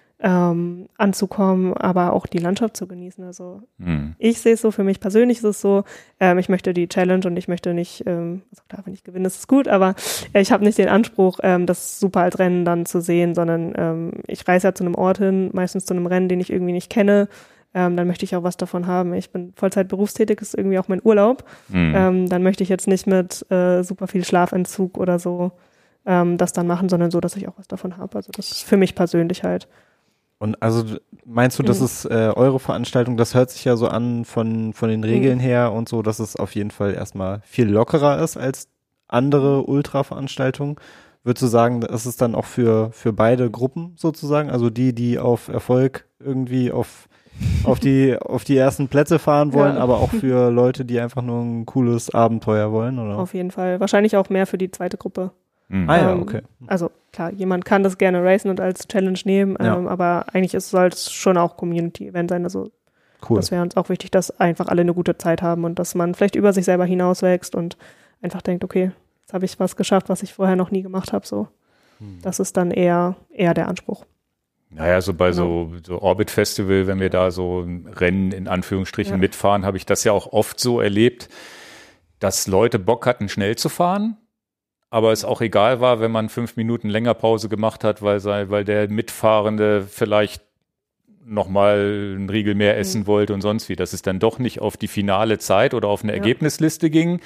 anzukommen, aber auch die Landschaft zu genießen. Also ich sehe es so, für mich persönlich ist es so, ich möchte die Challenge und ich möchte nicht, also klar, wenn ich gewinne, ist es gut, aber ich habe nicht den Anspruch, das super als Rennen dann zu sehen, sondern ich reise ja zu einem Ort hin, meistens zu einem Rennen, den ich irgendwie nicht kenne, dann möchte ich auch was davon haben. Ich bin Vollzeit berufstätig, ist irgendwie auch mein Urlaub. Dann möchte ich jetzt nicht mit super viel Schlafentzug oder so das dann machen, sondern so, dass ich auch was davon habe. Also das ist für mich persönlich halt. Und also meinst du, das ist eure Veranstaltung, das hört sich ja so an von den Regeln her und so, dass es auf jeden Fall erstmal viel lockerer ist als andere Ultra-Veranstaltungen. Würdest du sagen, das ist dann auch für beide Gruppen sozusagen, also die auf Erfolg irgendwie auf die ersten Plätze fahren wollen, aber auch für Leute, die einfach nur ein cooles Abenteuer wollen, oder? Auf jeden Fall. Wahrscheinlich auch mehr für die zweite Gruppe. Okay. Also klar, jemand kann das gerne racen und als Challenge nehmen, aber eigentlich soll es schon auch Community-Event sein. Also cool. Das wäre uns auch wichtig, dass einfach alle eine gute Zeit haben und dass man vielleicht über sich selber hinauswächst und einfach denkt, okay, jetzt habe ich was geschafft, was ich vorher noch nie gemacht habe. So. Das ist dann eher der Anspruch. Naja, so bei so Orbit Festival, wenn wir da so ein Rennen in Anführungsstrichen mitfahren, habe ich das ja auch oft so erlebt, dass Leute Bock hatten, schnell zu fahren, aber es auch egal war, wenn man 5 Minuten länger Pause gemacht hat, weil der Mitfahrende vielleicht nochmal einen Riegel mehr essen wollte und sonst wie, dass es dann doch nicht auf die finale Zeit oder auf eine Ergebnisliste ging.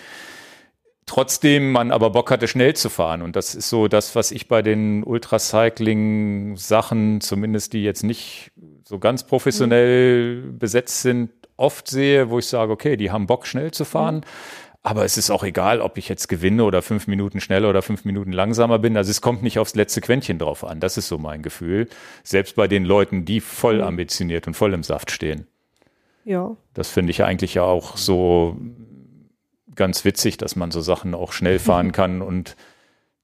Trotzdem man aber Bock hatte, schnell zu fahren. Und das ist so das, was ich bei den Ultracycling-Sachen, zumindest die jetzt nicht so ganz professionell besetzt sind, oft sehe, wo ich sage, okay, die haben Bock, schnell zu fahren. Aber es ist auch egal, ob ich jetzt gewinne oder 5 Minuten schneller oder 5 Minuten langsamer bin. Also es kommt nicht aufs letzte Quäntchen drauf an. Das ist so mein Gefühl. Selbst bei den Leuten, die voll ambitioniert und voll im Saft stehen. Ja. Das finde ich eigentlich ja auch so ganz witzig, dass man so Sachen auch schnell fahren kann und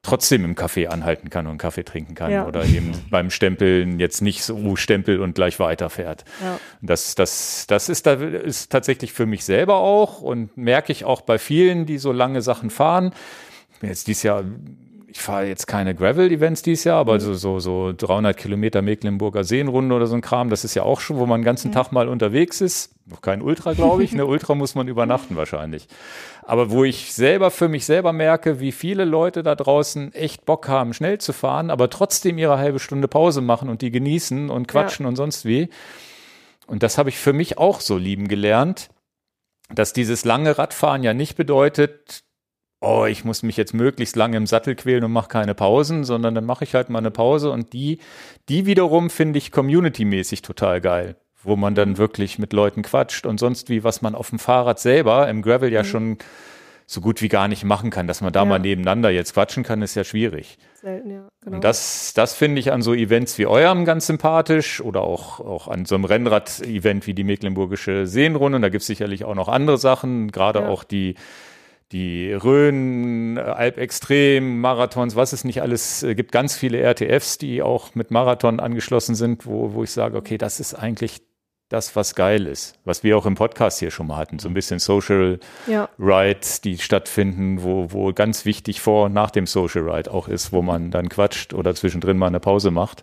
trotzdem im Café anhalten kann und einen Kaffee trinken kann oder eben beim Stempeln jetzt nicht so Stempel und gleich weiterfährt. Ja. Das ist tatsächlich für mich selber auch und merke ich auch bei vielen, die so lange Sachen fahren. Jetzt dieses Jahr, ich fahre jetzt keine Gravel-Events dieses Jahr, aber so 300 Kilometer Mecklenburger Seenrunde oder so ein Kram, das ist ja auch schon, wo man den ganzen Tag mal unterwegs ist. Noch kein Ultra, glaube ich. Eine Ultra muss man übernachten wahrscheinlich. Aber wo ich für mich selber merke, wie viele Leute da draußen echt Bock haben, schnell zu fahren, aber trotzdem ihre halbe Stunde Pause machen und die genießen und quatschen und sonst wie. Und das habe ich für mich auch so lieben gelernt, dass dieses lange Radfahren ja nicht bedeutet, oh, ich muss mich jetzt möglichst lange im Sattel quälen und mache keine Pausen, sondern dann mache ich halt mal eine Pause und die wiederum finde ich community-mäßig total geil, wo man dann wirklich mit Leuten quatscht und sonst wie, was man auf dem Fahrrad selber im Gravel ja schon so gut wie gar nicht machen kann, dass man da mal nebeneinander jetzt quatschen kann, ist ja schwierig. Selten, ja. Genau. Und das finde ich an so Events wie eurem ganz sympathisch oder auch an so einem Rennrad-Event wie die Mecklenburgische Seenrunde. Und da gibt es sicherlich auch noch andere Sachen, gerade auch die Rhön, Alpextrem, Marathons, was es nicht alles gibt, ganz viele RTFs, die auch mit Marathon angeschlossen sind, wo ich sage, okay, das ist eigentlich das, was geil ist, was wir auch im Podcast hier schon mal hatten, so ein bisschen Social Rides, die stattfinden, wo ganz wichtig vor und nach dem Social Ride auch ist, wo man dann quatscht oder zwischendrin mal eine Pause macht.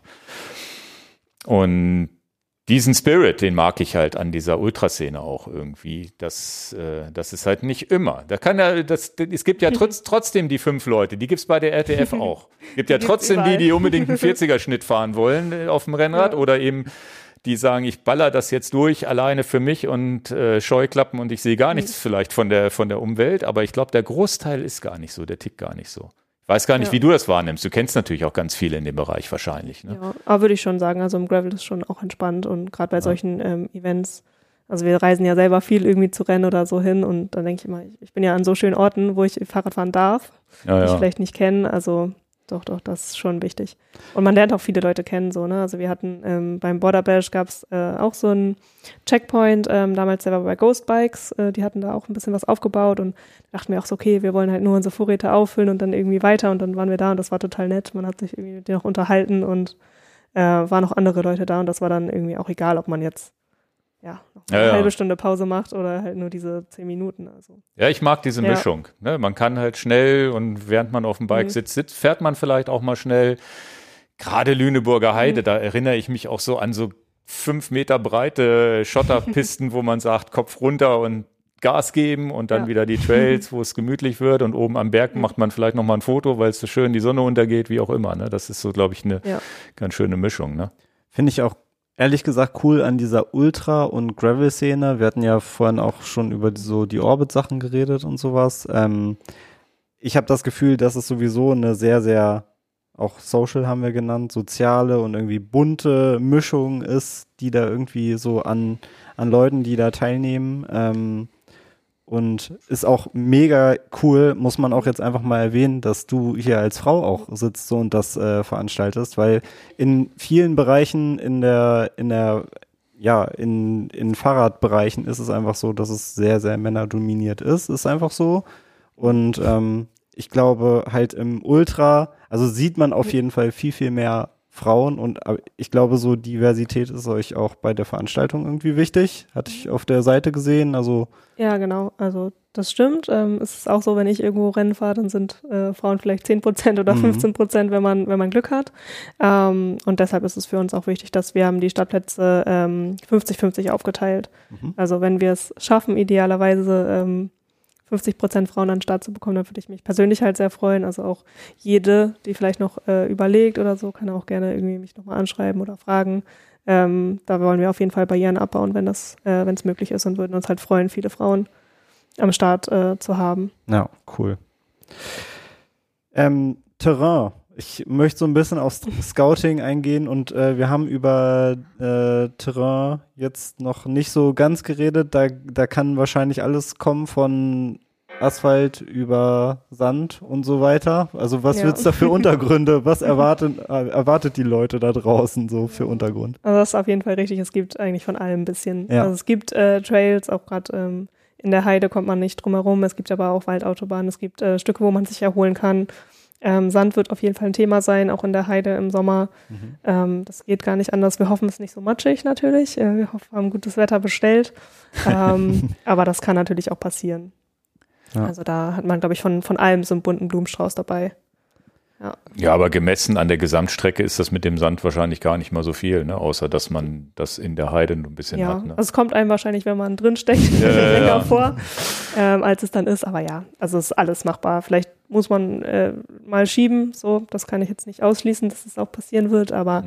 Und diesen Spirit, den mag ich halt an dieser Ultraszene auch irgendwie. Das ist halt nicht immer. Es gibt ja trotzdem die 5 Leute, die gibt's bei der RTF auch. Es gibt ja trotzdem die unbedingt einen 40er-Schnitt fahren wollen auf dem Rennrad oder eben die sagen, ich baller das jetzt durch alleine für mich und Scheuklappen und ich sehe gar nichts vielleicht von der Umwelt. Aber ich glaube, der Großteil ist gar nicht so, der tickt gar nicht so. Ich weiß gar nicht, wie du das wahrnimmst. Du kennst natürlich auch ganz viele in dem Bereich wahrscheinlich. Ne? Ja, aber würde ich schon sagen, also im Gravel ist schon auch entspannt und gerade bei solchen Events, also wir reisen ja selber viel irgendwie zu Rennen oder so hin und dann denke ich immer, ich bin ja an so schönen Orten, wo ich Fahrrad fahren darf, die ich vielleicht nicht kenne, also doch, das ist schon wichtig. Und man lernt auch viele Leute kennen, so, ne? Also wir hatten beim Border Bash gab es auch so einen Checkpoint, damals selber bei Ghost Bikes, die hatten da auch ein bisschen was aufgebaut und dachten wir auch so, okay, wir wollen halt nur unsere Vorräte auffüllen und dann irgendwie weiter und dann waren wir da und das war total nett. Man hat sich irgendwie mit denen noch unterhalten und waren noch andere Leute da und das war dann irgendwie auch egal, ob man jetzt noch eine halbe Stunde Pause macht oder halt nur diese 10 Minuten. Also. Ja, ich mag diese Mischung. Ne? Man kann halt schnell und während man auf dem Bike sitzt, fährt man vielleicht auch mal schnell. Gerade Lüneburger Heide, da erinnere ich mich auch so an so 5 Meter breite Schotterpisten, wo man sagt, Kopf runter und Gas geben und dann wieder die Trails, wo es gemütlich wird und oben am Berg macht man vielleicht noch mal ein Foto, weil es so schön die Sonne untergeht, wie auch immer. Ne? Das ist so, glaube ich, eine ganz schöne Mischung. Ne? Finde ich auch ehrlich gesagt cool an dieser Ultra- und Gravel-Szene. Wir hatten ja vorhin auch schon über so die Orbit-Sachen geredet und sowas. Ich habe das Gefühl, dass es sowieso eine sehr, sehr, auch Social haben wir genannt, soziale und irgendwie bunte Mischung ist, die da irgendwie so an Leuten, die da teilnehmen. Und ist auch mega cool, muss man auch jetzt einfach mal erwähnen, dass du hier als Frau auch sitzt so und das veranstaltest, weil in vielen Bereichen in Fahrradbereichen ist es einfach so, dass es sehr, sehr männerdominiert ist einfach so. Und ich glaube halt im Ultra, also sieht man auf jeden Fall viel, viel mehr Frauen und ich glaube, so Diversität ist euch auch bei der Veranstaltung irgendwie wichtig. Hatte ich auf der Seite gesehen, also. Ja, genau, also das stimmt. Es ist auch so, wenn ich irgendwo Rennen fahre, dann sind Frauen vielleicht 10% oder 15%, wenn man Glück hat. Und deshalb ist es für uns auch wichtig, dass wir haben die Startplätze 50-50 aufgeteilt. Also wenn wir es schaffen, idealerweise 50% Frauen an den Start zu bekommen, dann würde ich mich persönlich halt sehr freuen. Also auch jede, die vielleicht noch überlegt oder so, kann auch gerne irgendwie mich nochmal anschreiben oder fragen. Da wollen wir auf jeden Fall Barrieren abbauen, wenn es möglich ist und würden uns halt freuen, viele Frauen am Start zu haben. Ja, cool. Terrain. Ich möchte so ein bisschen auf Scouting eingehen und wir haben über Terrain jetzt noch nicht so ganz geredet. Da kann wahrscheinlich alles kommen von Asphalt über Sand und so weiter. Also was wird's da für Untergründe? Was erwartet die Leute da draußen so für Untergrund? Also das ist auf jeden Fall richtig. Es gibt eigentlich von allem ein bisschen. Ja. Also es gibt Trails, auch gerade in der Heide kommt man nicht drum herum. Es gibt aber auch Waldautobahnen. Es gibt Stücke, wo man sich erholen kann. Sand wird auf jeden Fall ein Thema sein, auch in der Heide im Sommer. Das geht gar nicht anders. Wir hoffen, es ist nicht so matschig natürlich. Wir hoffen, wir haben gutes Wetter bestellt. Aber das kann natürlich auch passieren. Ja. Also da hat man, glaube ich, von allem so einen bunten Blumenstrauß dabei. Ja, aber gemessen an der Gesamtstrecke ist das mit dem Sand wahrscheinlich gar nicht mal so viel, ne? Außer dass man das in der Heide ein bisschen hat. Ne? Also es kommt einem wahrscheinlich, wenn man drin steckt, länger vor, als es dann ist. Aber ja, also es ist alles machbar. Vielleicht muss man mal schieben, so, das kann ich jetzt nicht ausschließen, dass es auch passieren wird, aber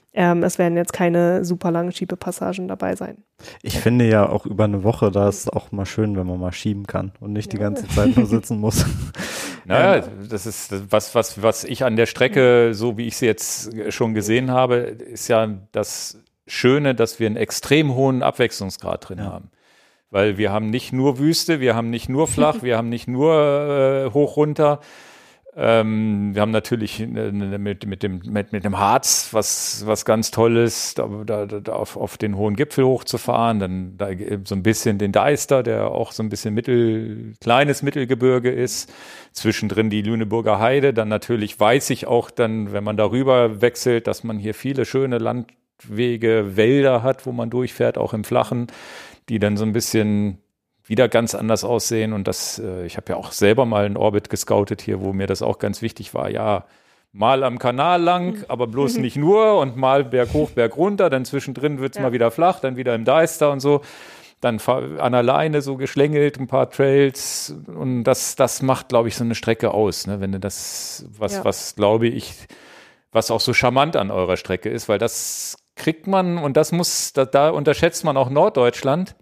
es werden jetzt keine super langen Schiebepassagen dabei sein. Ich finde ja auch über eine Woche, da ist es auch mal schön, wenn man mal schieben kann und nicht die ganze Zeit nur sitzen muss. Naja, das ist was ich an der Strecke, so wie ich sie jetzt schon gesehen habe, ist ja das Schöne, dass wir einen extrem hohen Abwechslungsgrad drin haben. Weil wir haben nicht nur Wüste, wir haben nicht nur flach, wir haben nicht nur hoch runter. Wir haben natürlich mit dem Harz was ganz Tolles, da auf den hohen Gipfel hochzufahren, dann da so ein bisschen den Deister, der auch so ein bisschen kleines Mittelgebirge ist, zwischendrin die Lüneburger Heide, dann natürlich weiß ich auch dann, wenn man darüber wechselt, dass man hier viele schöne Landwege, Wälder hat, wo man durchfährt, auch im Flachen, die dann so ein bisschen wieder ganz anders aussehen und ich habe ja auch selber mal einen Orbit gescoutet hier, wo mir das auch ganz wichtig war, ja, mal am Kanal lang, aber bloß nicht nur und mal Berg hoch, Berg runter, dann zwischendrin wird's mal wieder flach, dann wieder im Deister und so, dann an der Leine so geschlängelt, ein paar Trails und das macht, glaube ich, so eine Strecke aus, ne? Wenn du das, was glaube ich, was auch so charmant an eurer Strecke ist, weil das kriegt man und da unterschätzt man auch Norddeutschland.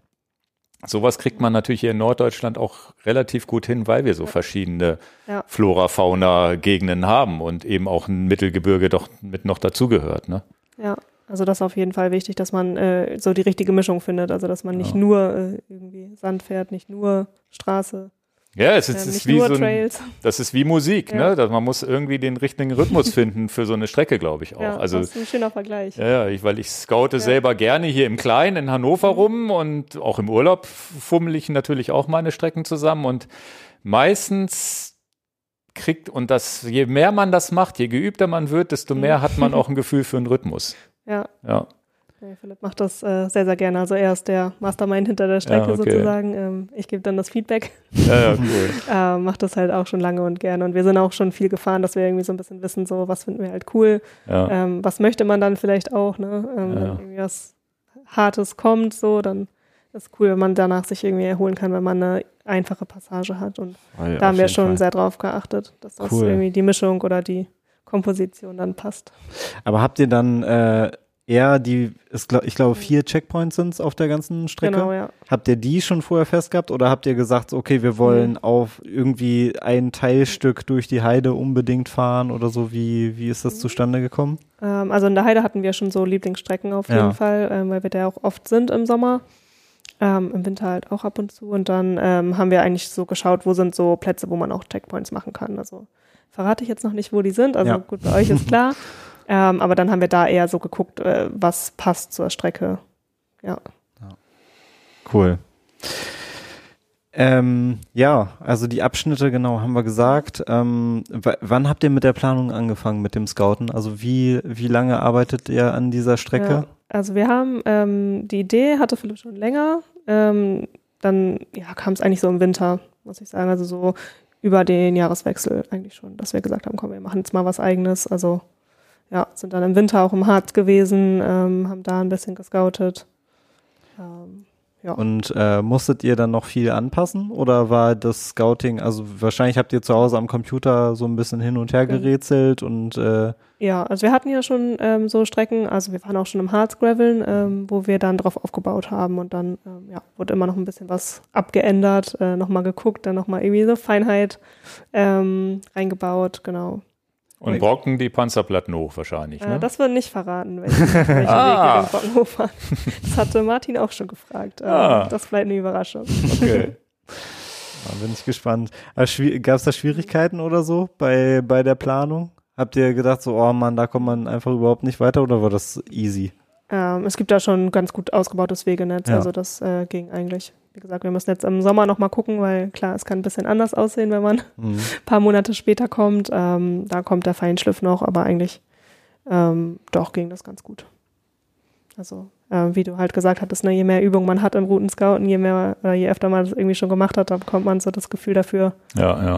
Sowas kriegt man natürlich hier in Norddeutschland auch relativ gut hin, weil wir so verschiedene Flora, Fauna-Gegenden haben und eben auch ein Mittelgebirge doch mit noch dazugehört, ne? Ja, also das ist auf jeden Fall wichtig, dass man so die richtige Mischung findet, also dass man nicht nur irgendwie Sand fährt, nicht nur Straße. Ja, es ist wie das ist wie Musik, ne? Man muss irgendwie den richtigen Rhythmus finden für so eine Strecke, glaube ich auch. Ja, also, das ist ein schöner Vergleich. Ja, weil ich scoute selber gerne hier im Kleinen in Hannover rum und auch im Urlaub fummel ich natürlich auch meine Strecken zusammen und meistens je mehr man das macht, je geübter man wird, desto mehr hat man auch ein Gefühl für einen Rhythmus. Ja. Philipp macht das sehr, sehr gerne. Also er ist der Mastermind hinter der Strecke sozusagen. Ich gebe dann das Feedback. Ja, cool. Macht das halt auch schon lange und gerne. Und wir sind auch schon viel gefahren, dass wir irgendwie so ein bisschen wissen, so was finden wir halt cool. Ja. Was möchte man dann vielleicht auch, ne? Wenn irgendwie was Hartes kommt, so, dann ist cool, wenn man danach sich irgendwie erholen kann, wenn man eine einfache Passage hat. Und da haben wir schon sehr drauf geachtet, dass das irgendwie die Mischung oder die Komposition dann passt. Aber habt ihr dann eher ich glaube 4 Checkpoints sind es auf der ganzen Strecke. Genau, ja. Habt ihr die schon vorher fest gehabt oder habt ihr gesagt, okay, wir wollen auf irgendwie ein Teilstück durch die Heide unbedingt fahren oder so? Wie ist das zustande gekommen? Also in der Heide hatten wir schon so Lieblingsstrecken auf jeden Fall, weil wir da auch oft sind im Sommer. Im Winter halt auch ab und zu. Und dann haben wir eigentlich so geschaut, wo sind so Plätze, wo man auch Checkpoints machen kann. Also verrate ich jetzt noch nicht, wo die sind. Also gut, bei euch ist klar. Aber dann haben wir da eher so geguckt, was passt zur Strecke. Ja. Cool. Also die Abschnitte, genau, haben wir gesagt. Wann habt ihr mit der Planung angefangen, mit dem Scouten? Also wie lange arbeitet ihr an dieser Strecke? Ja, also wir haben, die Idee hatte Philipp schon länger. Dann kam es eigentlich so im Winter, muss ich sagen. Also so über den Jahreswechsel eigentlich schon, dass wir gesagt haben, komm, wir machen jetzt mal was Eigenes. Also sind dann im Winter auch im Harz gewesen, haben da ein bisschen gescoutet. Und musstet ihr dann noch viel anpassen oder war das Scouting, also wahrscheinlich habt ihr zu Hause am Computer so ein bisschen hin und her gerätselt und also wir hatten ja schon so Strecken, also wir waren auch schon im Harz-Graveln, wo wir dann drauf aufgebaut haben und dann wurde immer noch ein bisschen was abgeändert, nochmal geguckt, dann nochmal irgendwie so Feinheit reingebaut, genau. Und Brocken die Panzerplatten hoch wahrscheinlich, ne? Das wird nicht verraten, welchen Weg wir den Brocken hochfahren. Das hatte Martin auch schon gefragt. Das bleibt eine Überraschung. Okay. Da bin ich gespannt. Gab es da Schwierigkeiten oder so bei der Planung? Habt ihr gedacht so, oh Mann, da kommt man einfach überhaupt nicht weiter oder war das easy? Es gibt da schon ein ganz gut ausgebautes Wegenetz, also das ging eigentlich. wie gesagt, wir müssen jetzt im Sommer nochmal gucken, weil klar, es kann ein bisschen anders aussehen, wenn man ein paar Monate später kommt. Da kommt der Feinschliff noch, aber eigentlich doch ging das ganz gut. Also wie du halt gesagt hattest, ne, je mehr Übung man hat im Routenscouten, je öfter man das irgendwie schon gemacht hat, dann bekommt man so das Gefühl dafür. Ja.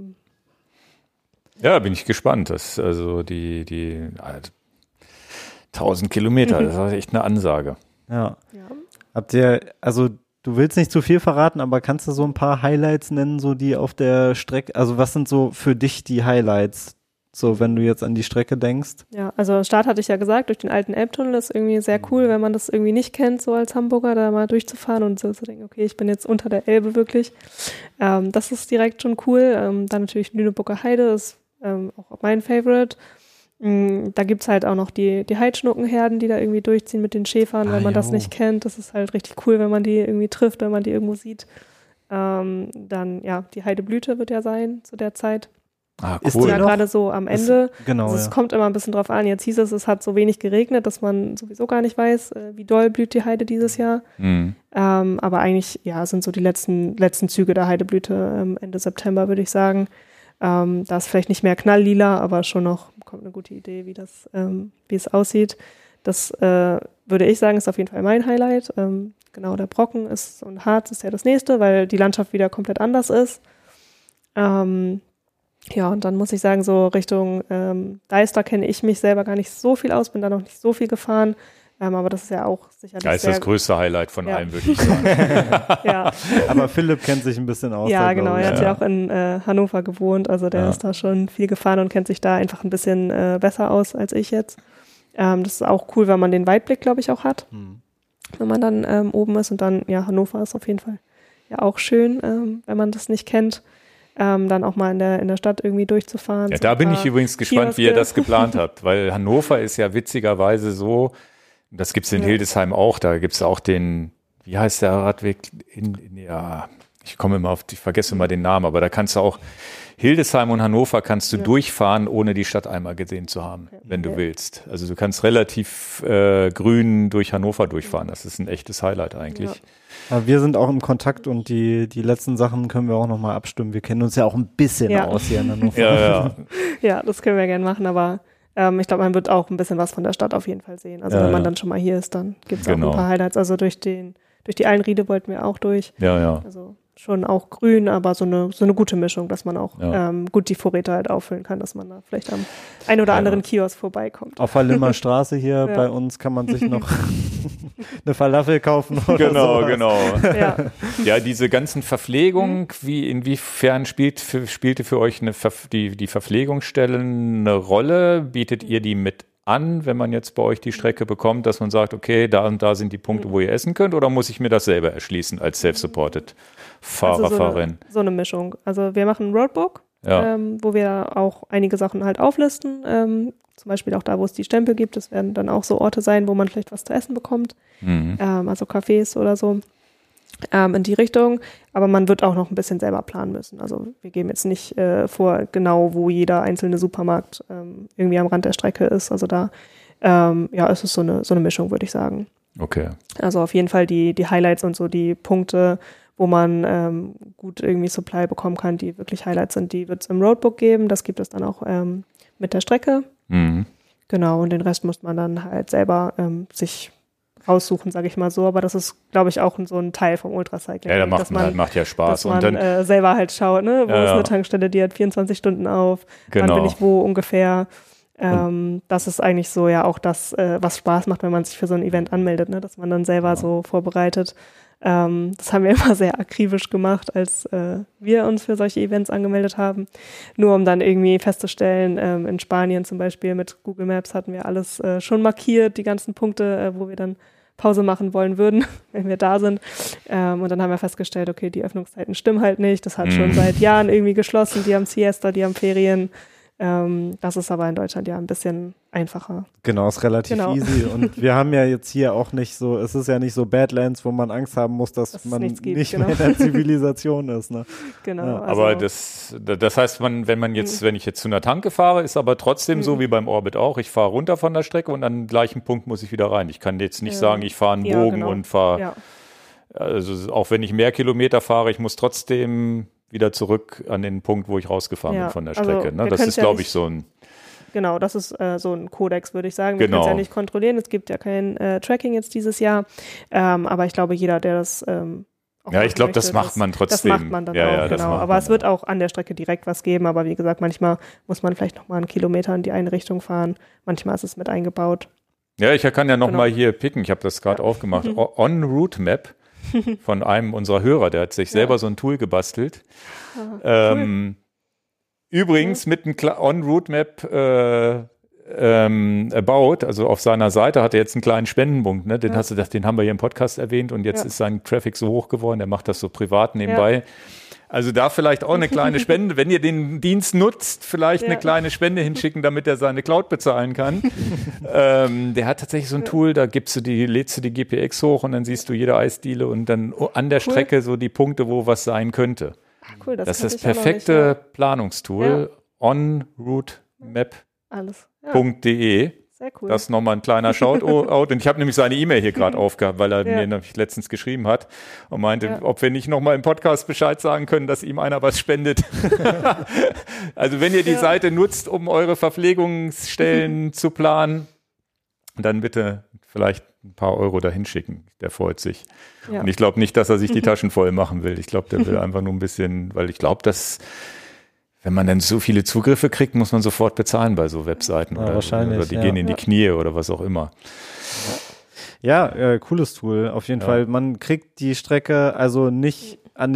Ja, bin ich gespannt. Also die 1000 Kilometer, das ist echt eine Ansage. Ja. Habt ihr, also du willst nicht zu viel verraten, aber kannst du so ein paar Highlights nennen, so die auf der Strecke, also was sind so für dich die Highlights, so wenn du jetzt an die Strecke denkst? Ja, also Start hatte ich ja gesagt, durch den alten Elbtunnel ist irgendwie sehr cool, wenn man das irgendwie nicht kennt, so als Hamburger, da mal durchzufahren und so zu denken, okay, ich bin jetzt unter der Elbe wirklich. Das ist direkt schon cool. Dann natürlich Lüneburger Heide ist auch mein Favorite. Da gibt's halt auch noch die Heidschnuckenherden, die da irgendwie durchziehen mit den Schäfern, wenn man das nicht kennt. Das ist halt richtig cool, wenn man die irgendwie trifft, wenn man die irgendwo sieht. Dann, ja, die Heideblüte wird ja sein zu der Zeit. Cool. Ist ja gerade so am Ende. Genau, also es kommt immer ein bisschen drauf an. Jetzt hieß es hat so wenig geregnet, dass man sowieso gar nicht weiß, wie doll blüht die Heide dieses Jahr. Aber eigentlich, ja, sind so die letzten Züge der Heideblüte Ende September, würde ich sagen. Da ist vielleicht nicht mehr knalllila, aber schon noch kommt eine gute Idee, wie es aussieht. Das würde ich sagen, ist auf jeden Fall mein Highlight. Genau, der Brocken und Harz ist ja das nächste, weil die Landschaft wieder komplett anders ist. Ja, und dann muss ich sagen, so Richtung Deister kenne ich mich selber gar nicht so viel aus, bin da noch nicht so viel gefahren. Aber das ist ja auch sicherlich ist das größte Highlight von allem, würde ich sagen. Ja. Aber Philipp kennt sich ein bisschen aus. Ja, genau. Er hat ja auch in Hannover gewohnt. Also der ist da schon viel gefahren und kennt sich da einfach ein bisschen besser aus als ich jetzt. Das ist auch cool, wenn man den Weitblick, glaube ich, auch hat. Wenn man dann oben ist. Und dann, ja, Hannover ist auf jeden Fall ja auch schön, wenn man das nicht kennt. Dann auch mal in der Stadt irgendwie durchzufahren. Ja, da bin ich übrigens gespannt, wie ihr das geplant habt. Weil Hannover ist ja witzigerweise so, das gibt's in Hildesheim auch, da gibt's auch wie heißt der Radweg? Ich vergesse immer den Namen, aber da kannst du auch, Hildesheim und Hannover kannst du durchfahren, ohne die Stadt einmal gesehen zu haben, wenn du willst. Also du kannst relativ grün durch Hannover durchfahren, das ist ein echtes Highlight eigentlich. Ja. Aber wir sind auch im Kontakt und die letzten Sachen können wir auch nochmal abstimmen. Wir kennen uns ja auch ein bisschen aus hier in Hannover. Ja, das können wir gerne machen, aber ich glaube, man wird auch ein bisschen was von der Stadt auf jeden Fall sehen. Also wenn man dann schon mal hier ist, dann gibt es auch ein paar Highlights. Also durch die Eilenriede wollten wir auch durch. Ja. Also schon auch grün, aber so eine gute Mischung, dass man auch gut die Vorräte halt auffüllen kann, dass man da vielleicht am ein oder anderen Kiosk vorbeikommt. Auf der Limmer Straße hier bei uns kann man sich noch eine Falafel kaufen oder Genau. Ja, diese ganzen Verpflegungen, inwiefern spielte für euch die Verpflegungsstellen eine Rolle? Bietet ihr die mit an, wenn man jetzt bei euch die Strecke bekommt, dass man sagt, okay, da und da sind die Punkte, wo ihr essen könnt, oder muss ich mir das selber erschließen als self-supported Fahrer, Fahrerin? So eine Mischung. Also wir machen ein Roadbook, wo wir auch einige Sachen halt auflisten, zum Beispiel auch da, wo es die Stempel gibt, das werden dann auch so Orte sein, wo man vielleicht was zu essen bekommt, also Cafés oder so. In die Richtung, aber man wird auch noch ein bisschen selber planen müssen. Also wir geben jetzt nicht vor, genau wo jeder einzelne Supermarkt irgendwie am Rand der Strecke ist. Also da ist es so eine Mischung, würde ich sagen. Okay. Also auf jeden Fall die Highlights und so die Punkte, wo man gut irgendwie Supply bekommen kann, die wirklich Highlights sind, die wird es im Roadbook geben. Das gibt es dann auch mit der Strecke. Genau, und den Rest muss man dann halt selber sich raussuchen, sage ich mal so, aber das ist, glaube ich, auch so ein Teil vom Ultracycling. Ja, macht ja Spaß. Dass man und dann selber halt schaut, ne, wo ist eine Tankstelle, die hat 24 Stunden auf, wann bin ich wo ungefähr. Das ist eigentlich so ja auch das, was Spaß macht, wenn man sich für so ein Event anmeldet, ne, dass man dann selber so vorbereitet. Das haben wir immer sehr akribisch gemacht, als wir uns für solche Events angemeldet haben. Nur um dann irgendwie festzustellen, in Spanien zum Beispiel mit Google Maps hatten wir alles schon markiert, die ganzen Punkte, wo wir dann Pause machen wollen würden, wenn wir da sind. Und dann haben wir festgestellt, okay, die Öffnungszeiten stimmen halt nicht. Das hat schon seit Jahren irgendwie geschlossen. Die haben Siesta, die haben Ferien. Das ist aber in Deutschland ja ein bisschen einfacher. Genau, ist relativ easy. Und wir haben ja jetzt hier auch nicht so, es ist ja nicht so Badlands, wo man Angst haben muss, dass man nicht mehr in der Zivilisation ist. Ne? Genau. Ja. Also aber das heißt, wenn ich jetzt zu einer Tanke fahre, ist aber trotzdem so wie beim Orbit auch, ich fahre runter von der Strecke und an dem gleichen Punkt muss ich wieder rein. Ich kann jetzt nicht sagen, ich fahre einen Bogen und fahre Also auch wenn ich mehr Kilometer fahre, ich muss trotzdem wieder zurück an den Punkt, wo ich rausgefahren bin von der Strecke. Also ne? Das ist, glaube ich, so ein... Genau, das ist so ein Kodex, würde ich sagen. Wir können es ja nicht kontrollieren. Es gibt ja kein Tracking jetzt dieses Jahr. Aber ich glaube, jeder, der das ja, ich glaube, das macht man trotzdem. Das macht man dann auch, genau. Aber es wird auch an der Strecke direkt was geben. Aber wie gesagt, manchmal muss man vielleicht nochmal einen Kilometer in die eine Richtung fahren. Manchmal ist es mit eingebaut. Ja, ich kann ja nochmal hier picken. Ich habe das gerade aufgemacht. On Route Map von einem unserer Hörer. Der hat sich selber so ein Tool gebastelt. Cool. Übrigens mit einem On Route Map About, also auf seiner Seite hat er jetzt einen kleinen Spendenpunkt, ne? Den haben wir hier im Podcast erwähnt und jetzt ist sein Traffic so hoch geworden, der macht das so privat nebenbei. Ja. Also da vielleicht auch eine kleine Spende, wenn ihr den Dienst nutzt, vielleicht eine kleine Spende hinschicken, damit er seine Cloud bezahlen kann. Der hat tatsächlich so ein Tool, da lädst du die GPX hoch und dann siehst du jede Eisdiele und dann an der Strecke so die Punkte, wo was sein könnte. Cool, das ist das perfekte Planungstool. onroutemap.de. Sehr cool. Das ist nochmal ein kleiner Shoutout. Und ich habe nämlich seine E-Mail hier gerade aufgehabt, weil er mir nämlich letztens geschrieben hat und meinte, ob wir nicht nochmal im Podcast Bescheid sagen können, dass ihm einer was spendet. Also wenn ihr die Seite nutzt, um eure Verpflegungsstellen zu planen, dann bitte vielleicht ein paar Euro dahin schicken. Der freut sich. Ja. Und ich glaube nicht, dass er sich die Taschen voll machen will. Ich glaube, der will einfach nur ein bisschen, weil ich glaube, dass wenn man dann so viele Zugriffe kriegt, muss man sofort bezahlen bei so Webseiten. Ja, wahrscheinlich. Oder die gehen in die Knie oder was auch immer. Ja, cooles Tool. Auf jeden Fall. Man kriegt die Strecke also nicht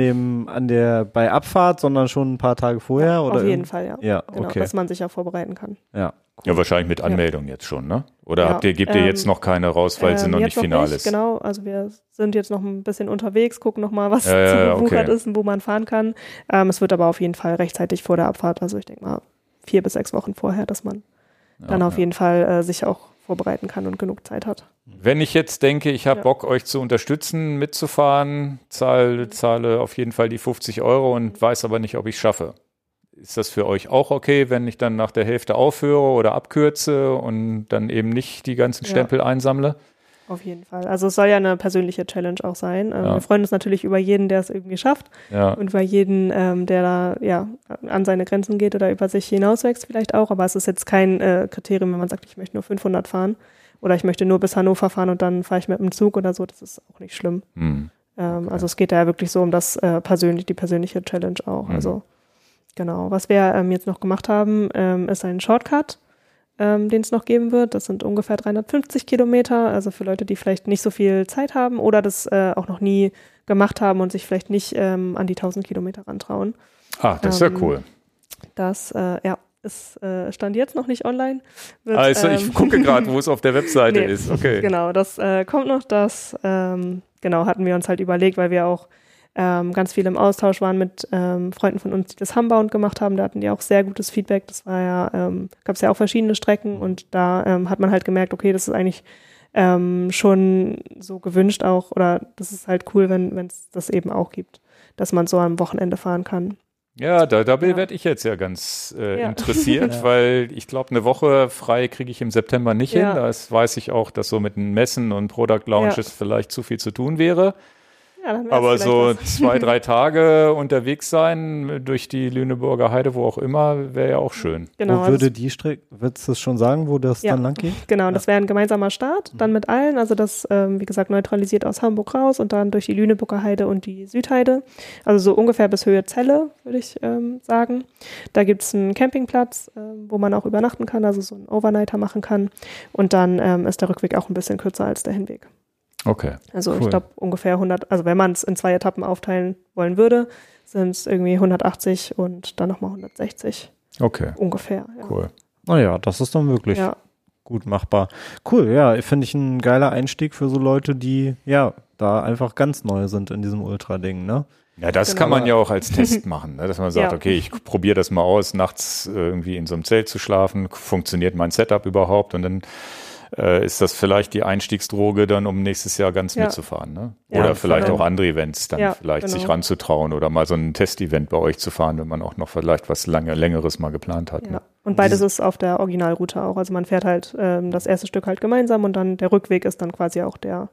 bei Abfahrt, sondern schon ein paar Tage vorher? Ja, oder auf jeden Fall, ja. Ja, genau, okay. Dass man sich ja vorbereiten kann. Ja. Cool. Ja, wahrscheinlich mit Anmeldung jetzt schon, ne? Oder gebt ihr jetzt noch keine raus, weil sie noch nicht final ist? Genau, also wir sind jetzt noch ein bisschen unterwegs, gucken noch mal, was zugebuchert ist und wo man fahren kann. Es wird aber auf jeden Fall rechtzeitig vor der Abfahrt, also ich denke mal 4 bis 6 Wochen vorher, dass man dann auf jeden Fall sich auch vorbereiten kann und genug Zeit hat. Wenn ich jetzt denke, ich habe Bock, euch zu unterstützen, mitzufahren, zahle auf jeden Fall die 50 Euro und weiß aber nicht, ob ich es schaffe. Ist das für euch auch okay, wenn ich dann nach der Hälfte aufhöre oder abkürze und dann eben nicht die ganzen Stempel einsammle? Auf jeden Fall. Also es soll ja eine persönliche Challenge auch sein. Wir freuen uns natürlich über jeden, der es irgendwie schafft und über jeden, der da an seine Grenzen geht oder über sich hinauswächst vielleicht auch. Aber es ist jetzt kein Kriterium, wenn man sagt, ich möchte nur 500 fahren oder ich möchte nur bis Hannover fahren und dann fahre ich mit dem Zug oder so. Das ist auch nicht schlimm. Okay. Also es geht da ja wirklich so um das die persönliche Challenge auch. Also genau. Was wir jetzt noch gemacht haben, ist ein Shortcut, den es noch geben wird. Das sind ungefähr 350 Kilometer. Also für Leute, die vielleicht nicht so viel Zeit haben oder das auch noch nie gemacht haben und sich vielleicht nicht an die 1000 Kilometer rantrauen. Ah, das ist ja cool. Das, ist stand jetzt noch nicht online. Also ich gucke gerade, wo es auf der Webseite ist. Okay. Genau, das kommt noch. Das hatten wir uns halt überlegt, weil wir auch ganz viel im Austausch waren mit Freunden von uns, die das Humbound gemacht haben. Da hatten die auch sehr gutes Feedback. Das war ja, gab es ja auch verschiedene Strecken und da hat man halt gemerkt, okay, das ist eigentlich schon so gewünscht auch oder das ist halt cool, wenn es das eben auch gibt, dass man so am Wochenende fahren kann. Ja, da werde ich jetzt ja ganz interessiert, weil ich glaube, eine Woche frei kriege ich im September nicht hin. Da weiß ich auch, dass so mit den Messen und Product Launches vielleicht zu viel zu tun wäre. Ja, aber so 2-3 Tage unterwegs sein durch die Lüneburger Heide, wo auch immer, wäre ja auch schön. Genau, wo würde die Strecke, würdest du das schon sagen, wo das dann lang geht? Genau, das wäre ein gemeinsamer Start, dann mit allen. Also das, wie gesagt, neutralisiert aus Hamburg raus und dann durch die Lüneburger Heide und die Südheide. Also so ungefähr bis Höhe Celle, würde ich sagen. Da gibt es einen Campingplatz, wo man auch übernachten kann, also so einen Overnighter machen kann. Und dann ist der Rückweg auch ein bisschen kürzer als der Hinweg. Okay. Also cool. Ich glaube ungefähr 100, also wenn man es in 2 Etappen aufteilen wollen würde, sind es irgendwie 180 und dann nochmal 160. Okay. Ungefähr. Ja. Cool. Naja, das ist dann wirklich gut machbar. Cool, ja, finde ich ein geiler Einstieg für so Leute, die da einfach ganz neu sind in diesem Ultra-Ding, ne? Ja, das kann man ja auch als Test machen, ne? Dass man sagt, okay, ich probiere das mal aus, nachts irgendwie in so einem Zelt zu schlafen, funktioniert mein Setup überhaupt und dann ist das vielleicht die Einstiegsdroge dann, um nächstes Jahr ganz mitzufahren, ne? Oder vielleicht auch andere Events dann vielleicht sich ranzutrauen oder mal so ein Testevent bei euch zu fahren, wenn man auch noch vielleicht was Längeres mal geplant hat. Ja. Ne? Und beides ist auf der Originalroute auch. Also man fährt halt das erste Stück halt gemeinsam und dann der Rückweg ist dann quasi auch der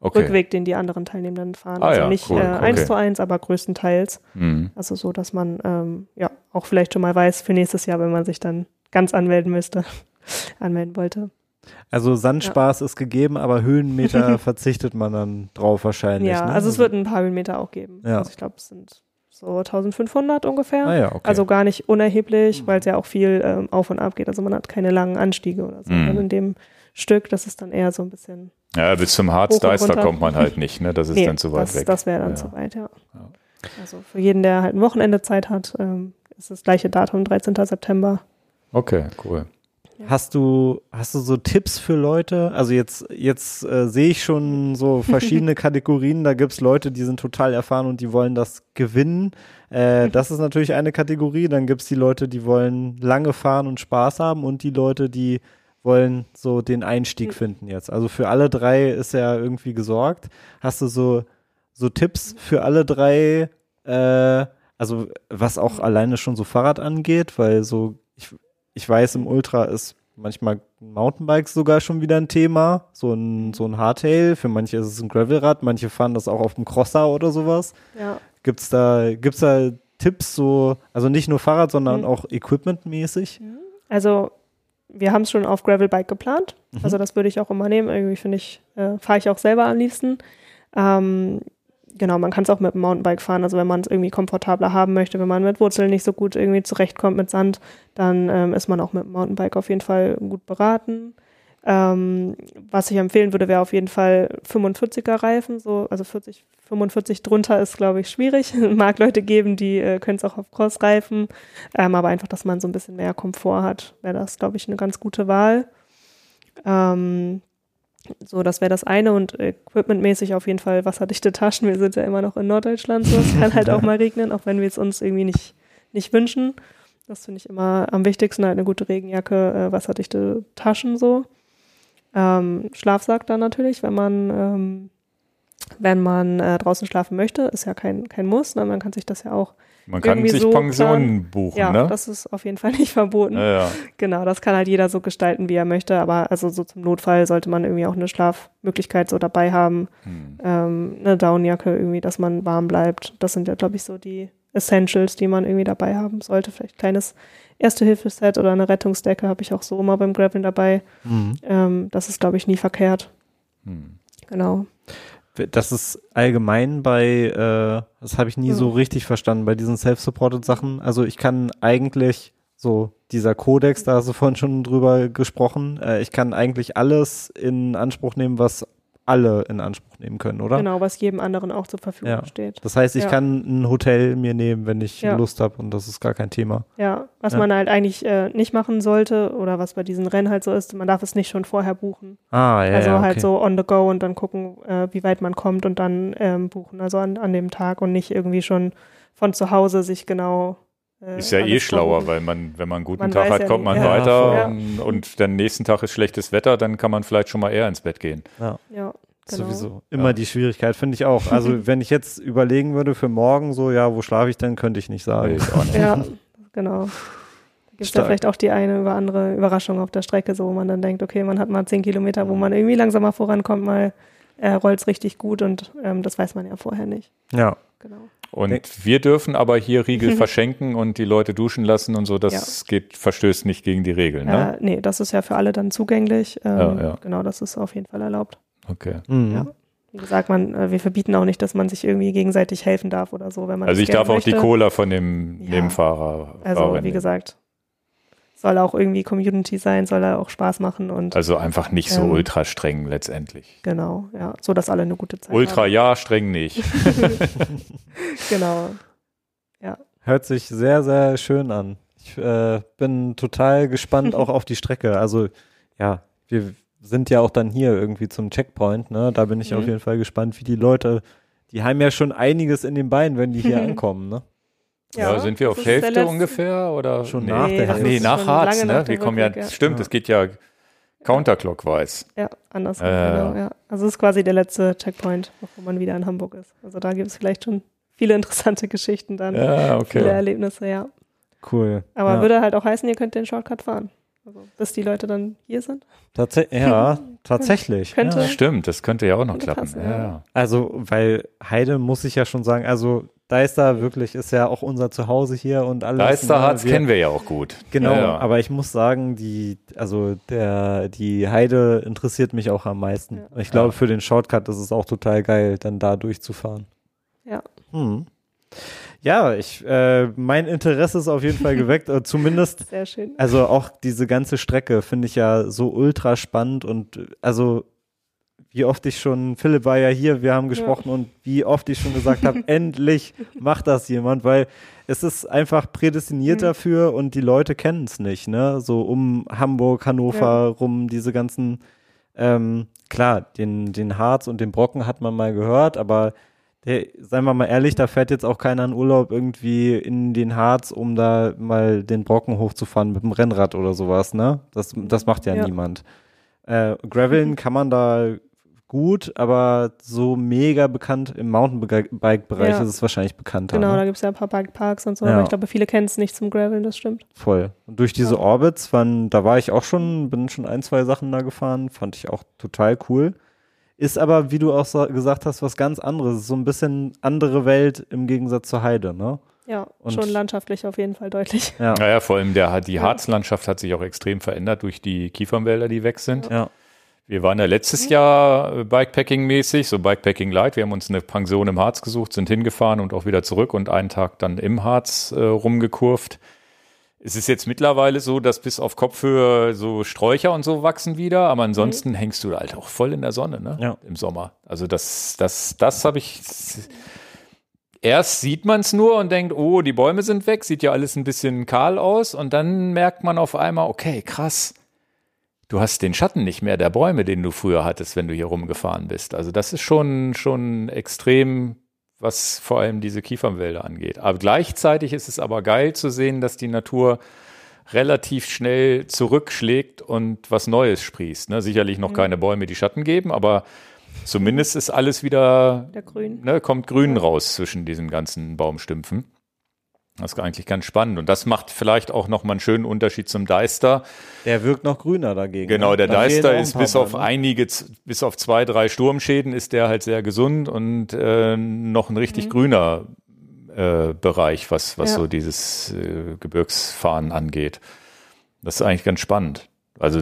Rückweg, den die anderen Teilnehmenden fahren. Also nicht cool, 1:1, aber größtenteils. Also so, dass man auch vielleicht schon mal weiß für nächstes Jahr, wenn man sich dann ganz anmelden wollte. Also Sandspaß ist gegeben, aber Höhenmeter verzichtet man dann drauf wahrscheinlich. Ja, ne? also es wird ein paar Höhenmeter auch geben. Ja. Also ich glaube, es sind so 1500 ungefähr. Ah ja, okay. Also gar nicht unerheblich, weil es ja auch viel auf und ab geht. Also man hat keine langen Anstiege oder so. Dann in dem Stück, das ist dann eher so ein bisschen. Ja, bis zum Harz-Deister kommt man halt nicht, ne? Das ist dann zu weit weg. Das wäre dann zu weit, ja. Also für jeden, der halt ein Wochenende Zeit hat, ist das gleiche Datum, 13. September. Okay, cool. Ja. Hast du so Tipps für Leute? Also jetzt sehe ich schon so verschiedene Kategorien. Da gibt's Leute, die sind total erfahren und die wollen das gewinnen. Das ist natürlich eine Kategorie. Dann gibt's die Leute, die wollen lange fahren und Spaß haben und die Leute, die wollen so den Einstieg finden jetzt. Also für alle drei ist ja irgendwie gesorgt. Hast du so Tipps für alle drei, also was auch alleine schon so Fahrrad angeht, weil so ich weiß, im Ultra ist manchmal Mountainbikes sogar schon wieder ein Thema, so ein Hardtail, für manche ist es ein Gravelrad, manche fahren das auch auf dem Crosser oder sowas. Ja. Gibt's da Tipps so, also nicht nur Fahrrad, sondern auch equipmentmäßig? Also wir haben es schon auf Gravelbike geplant, also das würde ich auch immer nehmen, irgendwie fahre ich auch selber am liebsten. Genau, man kann es auch mit dem Mountainbike fahren, also wenn man es irgendwie komfortabler haben möchte, wenn man mit Wurzeln nicht so gut irgendwie zurechtkommt mit Sand, dann ist man auch mit dem Mountainbike auf jeden Fall gut beraten. Was ich empfehlen würde, wäre auf jeden Fall 45er Reifen, so, also 40, 45 drunter ist, glaube ich, schwierig. Mag Leute geben, die können es auch auf Crossreifen, aber einfach, dass man so ein bisschen mehr Komfort hat, wäre das, glaube ich, eine ganz gute Wahl. So, das wäre das eine und equipmentmäßig auf jeden Fall wasserdichte Taschen. Wir sind ja immer noch in Norddeutschland, so es kann halt auch mal regnen, auch wenn wir es uns irgendwie nicht wünschen. Das finde ich immer am wichtigsten, halt eine gute Regenjacke, wasserdichte Taschen so. Schlafsack dann natürlich, wenn man draußen schlafen möchte, ist ja kein Muss, ne? Man kann sich das ja auch man kann sich so Pensionen buchen, ja, ne? Ja, das ist auf jeden Fall nicht verboten. Ja. Genau, das kann halt jeder so gestalten, wie er möchte, aber also so zum Notfall sollte man irgendwie auch eine Schlafmöglichkeit so dabei haben, eine Downjacke irgendwie, dass man warm bleibt. Das sind ja, glaube ich, so die Essentials, die man irgendwie dabei haben sollte. Vielleicht ein kleines Erste-Hilfe-Set oder eine Rettungsdecke habe ich auch so immer beim Graveln dabei. Das ist, glaube ich, nie verkehrt. Genau. Das ist allgemein das habe ich nie so richtig verstanden, bei diesen self-supported Sachen. Also ich kann eigentlich so, dieser Kodex, da hast du vorhin schon drüber gesprochen, ich kann eigentlich alles in Anspruch nehmen, was alle in Anspruch nehmen können, oder? Genau, was jedem anderen auch zur Verfügung steht. Das heißt, ich kann ein Hotel mir nehmen, wenn ich Lust habe und das ist gar kein Thema. Ja, was man halt eigentlich nicht machen sollte oder was bei diesen Rennen halt so ist, man darf es nicht schon vorher buchen. Also halt so on the go und dann gucken, wie weit man kommt und dann buchen, also an dem Tag und nicht irgendwie schon von zu Hause sich genau ist ja schlauer, weil wenn man einen guten Tag hat, kommt man Ja, weiter und dann nächsten Tag ist schlechtes Wetter, dann kann man vielleicht schon mal eher ins Bett gehen. Ja, genau. Sowieso. Immer die Schwierigkeit, finde ich auch. Also wenn ich jetzt überlegen würde für morgen so, ja, wo schlafe ich denn, könnte ich nicht sagen. Ja, genau. Da gibt es ja vielleicht auch die eine oder andere Überraschung auf der Strecke, so wo man dann denkt, okay, man hat mal 10 Kilometer, wo man irgendwie langsamer vorankommt, mal rollt es richtig gut und das weiß man ja vorher nicht. Ja. Genau. Und wir dürfen aber hier Riegel verschenken und die Leute duschen lassen und so, das verstößt nicht gegen die Regeln, ne? Nee, das ist ja für alle dann zugänglich. Ja. Genau, das ist auf jeden Fall erlaubt. Okay. Ja. Wie gesagt, wir verbieten auch nicht, dass man sich irgendwie gegenseitig helfen darf oder so, wenn man also ich darf auch möchte. Die Cola von dem Nebenfahrer. Also wie gesagt, soll auch irgendwie Community sein, soll auch Spaß machen und also einfach nicht so ultra streng letztendlich. Genau, ja, so dass alle eine gute Zeit ultra haben. Ja, streng nicht. Genau. Ja. Hört sich sehr, sehr schön an. Ich bin total gespannt auch auf die Strecke. Also ja, wir sind ja auch dann hier irgendwie zum Checkpoint, ne? Da bin ich auf jeden Fall gespannt, wie die Leute, die haben ja schon einiges in den Beinen, wenn die hier ankommen, ne? Ja, sind wir auf Hälfte ungefähr oder schon nach der Hälfte? Nee, nach Harz, ne? Wir kommen stimmt, es geht ja counterclockwise. Ja, andersrum, genau, ja. Also es ist quasi der letzte Checkpoint, bevor man wieder in Hamburg ist. Also da gibt es vielleicht schon viele interessante Geschichten dann, viele Erlebnisse, ja. Cool. Aber würde halt auch heißen, ihr könnt den Shortcut fahren. Also bis die Leute dann hier sind. Tatsächlich. Könnte. Ja. Stimmt, das könnte ja auch noch klappen. Passen, Ja. Also, weil Heide, muss ich ja schon sagen, also Deister wirklich ist ja auch unser Zuhause hier und alles. Deisterharz kennen wir ja auch gut. Genau, ja. aber ich muss sagen, die Heide interessiert mich auch am meisten. Ja. Ich glaube, für den Shortcut ist es auch total geil, dann da durchzufahren. Ja. Ja, mein Interesse ist auf jeden Fall geweckt, zumindest. Sehr schön. Also auch diese ganze Strecke finde ich ja so ultra spannend und also wie oft ich schon, Philipp war ja hier, wir haben gesprochen und wie oft ich schon gesagt habe, endlich macht das jemand, weil es ist einfach prädestiniert dafür und die Leute kennen es nicht, ne? So um Hamburg, Hannover rum, diese ganzen, klar, den Harz und den Brocken hat man mal gehört, aber seien wir mal ehrlich, da fährt jetzt auch keiner in Urlaub irgendwie in den Harz, um da mal den Brocken hochzufahren mit dem Rennrad oder sowas, ne? Das macht ja niemand. Graveln kann man da gut, aber so mega bekannt im Mountainbike-Bereich ist es wahrscheinlich bekannter. Genau, ne? da gibt es ja ein paar Bikeparks und so, aber ich glaube, viele kennen es nicht zum Graveln, das stimmt. Voll. Und durch diese Orbits, da war ich auch bin schon 1-2 Sachen da gefahren, fand ich auch total cool. Ist aber, wie du auch gesagt hast, was ganz anderes. So ein bisschen andere Welt im Gegensatz zur Heide, ne? Ja, und schon landschaftlich auf jeden Fall deutlich. Ja, Naja, vor allem die Harzlandschaft hat sich auch extrem verändert durch die Kiefernwälder, die weg sind. Ja. Wir waren ja letztes Jahr Bikepacking-mäßig, so Bikepacking Light. Wir haben uns eine Pension im Harz gesucht, sind hingefahren und auch wieder zurück und einen Tag dann im Harz rumgekurvt. Es ist jetzt mittlerweile so, dass bis auf Kopfhöhe so Sträucher und so wachsen wieder, aber ansonsten hängst du halt auch voll in der Sonne, ne? Ja. Im Sommer. Also das habe ich. Erst sieht man es nur und denkt, oh, die Bäume sind weg, sieht ja alles ein bisschen kahl aus und dann merkt man auf einmal, okay, krass, du hast den Schatten nicht mehr der Bäume, den du früher hattest, wenn du hier rumgefahren bist. Also das ist schon extrem, was vor allem diese Kiefernwälder angeht. Aber gleichzeitig ist es aber geil zu sehen, dass die Natur relativ schnell zurückschlägt und was Neues sprießt. Ne? Sicherlich noch keine Bäume, die Schatten geben, aber zumindest ist alles wieder, kommt Grün raus zwischen diesen ganzen Baumstümpfen. Das ist eigentlich ganz spannend. Und das macht vielleicht auch nochmal einen schönen Unterschied zum Deister. Der wirkt noch grüner dagegen. Genau, der Deister ist bis auf ne? bis auf 2, 3 Sturmschäden ist der halt sehr gesund und noch ein richtig grüner Bereich, was so dieses Gebirgsfahren angeht. Das ist eigentlich ganz spannend. Also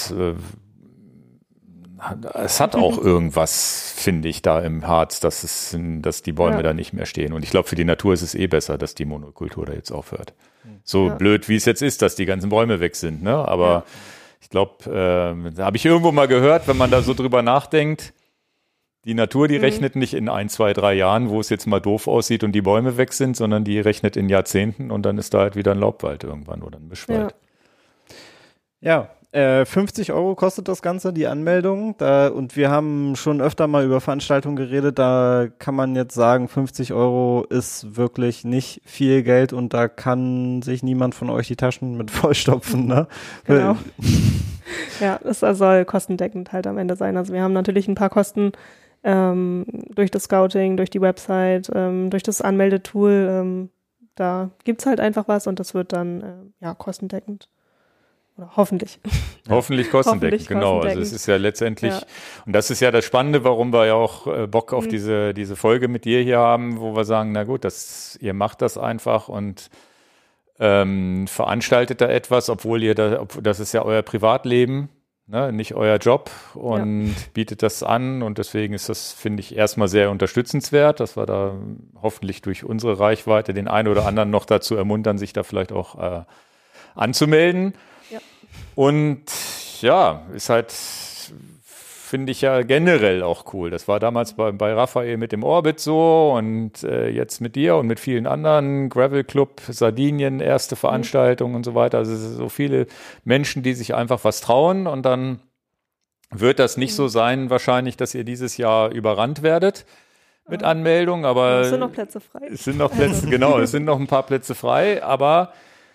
es hat auch irgendwas, finde ich, da im Harz, dass die Bäume da nicht mehr stehen. Und ich glaube, für die Natur ist es besser, dass die Monokultur da jetzt aufhört. So blöd, wie es jetzt ist, dass die ganzen Bäume weg sind. Ne? Aber ich glaube, da habe ich irgendwo mal gehört, wenn man da so drüber nachdenkt, die Natur, die rechnet nicht in 1, 2, 3 Jahren, wo es jetzt mal doof aussieht und die Bäume weg sind, sondern die rechnet in Jahrzehnten und dann ist da halt wieder ein Laubwald irgendwann oder ein Mischwald. Ja. 50 € kostet das Ganze, die Anmeldung. Und wir haben schon öfter mal über Veranstaltungen geredet. Da kann man jetzt sagen, 50 € ist wirklich nicht viel Geld und da kann sich niemand von euch die Taschen mit vollstopfen. Ne? Genau. Ja, es soll kostendeckend halt am Ende sein. Also wir haben natürlich ein paar Kosten durch das Scouting, durch die Website, durch das Anmeldetool. Da gibt's halt einfach was und das wird dann kostendeckend. Oder hoffentlich. Hoffentlich kostendeckend, genau. Also es ist ja letztendlich, und das ist ja das Spannende, warum wir ja auch Bock auf diese Folge mit dir hier haben, wo wir sagen, na gut, ihr macht das einfach und veranstaltet da etwas, obwohl das ist ja euer Privatleben, ne, nicht euer Job und bietet das an und deswegen ist das, finde ich, erstmal sehr unterstützenswert, dass wir da hoffentlich durch unsere Reichweite den einen oder anderen noch dazu ermuntern, sich da vielleicht auch anzumelden. Und ja, ist halt, finde ich ja generell auch cool. Das war damals bei Raphael mit dem Orbit so und jetzt mit dir und mit vielen anderen, Gravel Club, Sardinien, erste Veranstaltung und so weiter. Also so viele Menschen, die sich einfach was trauen und dann wird das nicht so sein wahrscheinlich, dass ihr dieses Jahr überrannt werdet mit Anmeldung, aber es sind noch Plätze frei. Es sind noch Plätze, genau, es sind noch ein paar Plätze frei, aber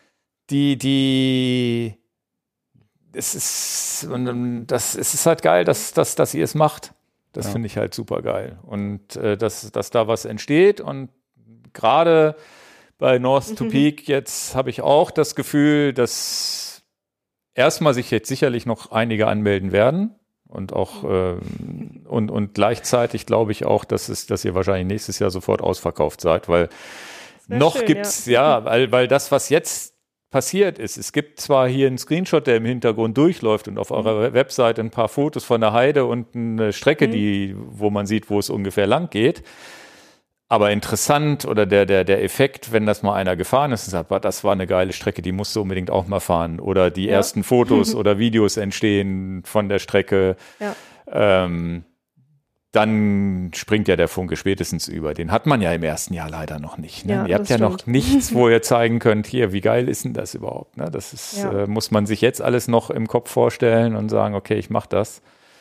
es ist halt geil, dass ihr es macht. Das finde ich halt super geil. Und dass da was entsteht. Und gerade bei North to Peak jetzt habe ich auch das Gefühl, dass erstmal sich jetzt sicherlich noch einige anmelden werden. Und auch und gleichzeitig glaube ich auch, dass ihr wahrscheinlich nächstes Jahr sofort ausverkauft seid, weil noch schön, gibt's weil das, was jetzt passiert ist, es gibt zwar hier einen Screenshot, der im Hintergrund durchläuft und auf eurer Webseite ein paar Fotos von der Heide und eine Strecke, wo man sieht, wo es ungefähr lang geht. Aber interessant oder der Effekt, wenn das mal einer gefahren ist und sagt, das war eine geile Strecke, die musst du unbedingt auch mal fahren. Oder die ersten Fotos oder Videos entstehen von der Strecke. Ja. Dann springt ja der Funke spätestens über. Den hat man ja im ersten Jahr leider noch nicht. Ne? Ja, ihr habt ja noch nichts, wo ihr zeigen könnt, hier, wie geil ist denn das überhaupt? Ne? Das ist, muss man sich jetzt alles noch im Kopf vorstellen und sagen, okay, ich mach das.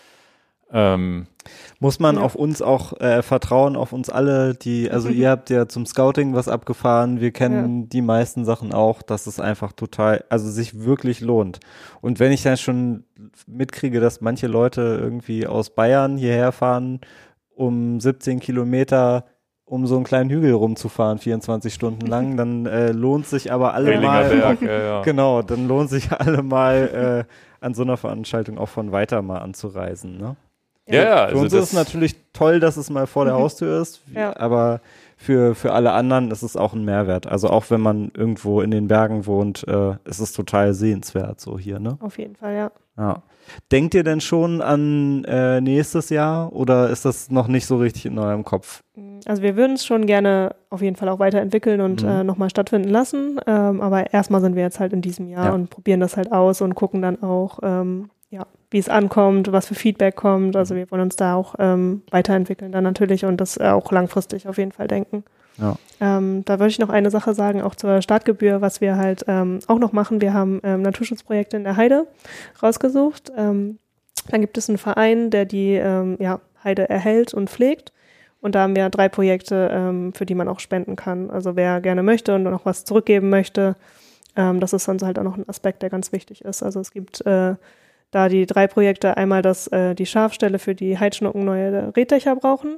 Muss man auf uns auch vertrauen, auf uns alle, also ihr habt ja zum Scouting was abgefahren, wir kennen die meisten Sachen auch, dass es einfach total, also sich wirklich lohnt. Und wenn ich dann schon mitkriege, dass manche Leute irgendwie aus Bayern hierher fahren, um 17 Kilometer um so einen kleinen Hügel rumzufahren, 24 Stunden lang, dann lohnt sich aber alle mal, genau, dann lohnt sich alle mal an so einer Veranstaltung auch von weiter mal anzureisen, ne? Ja, für uns ist es natürlich toll, dass es mal vor der Haustür ist, aber für alle anderen ist es auch ein Mehrwert. Also auch wenn man irgendwo in den Bergen wohnt, ist es total sehenswert so hier, ne? Auf jeden Fall, ja. Denkt ihr denn schon an nächstes Jahr oder ist das noch nicht so richtig in eurem Kopf? Also wir würden es schon gerne auf jeden Fall auch weiterentwickeln und nochmal stattfinden lassen, aber erstmal sind wir jetzt halt in diesem Jahr und probieren das halt aus und gucken dann auch, wie es ankommt, was für Feedback kommt. Also wir wollen uns da auch weiterentwickeln dann natürlich und das auch langfristig auf jeden Fall denken. Ja. Da würde ich noch eine Sache sagen, auch zur Startgebühr, was wir halt auch noch machen. Wir haben Naturschutzprojekte in der Heide rausgesucht. Dann gibt es einen Verein, der die Heide erhält und pflegt. Und da haben wir 3 Projekte, für die man auch spenden kann. Also wer gerne möchte und noch was zurückgeben möchte, das ist dann halt auch noch ein Aspekt, der ganz wichtig ist. Also es gibt da die 3 Projekte, einmal, dass die Schafställe für die Heidschnucken neue Rehdächer brauchen.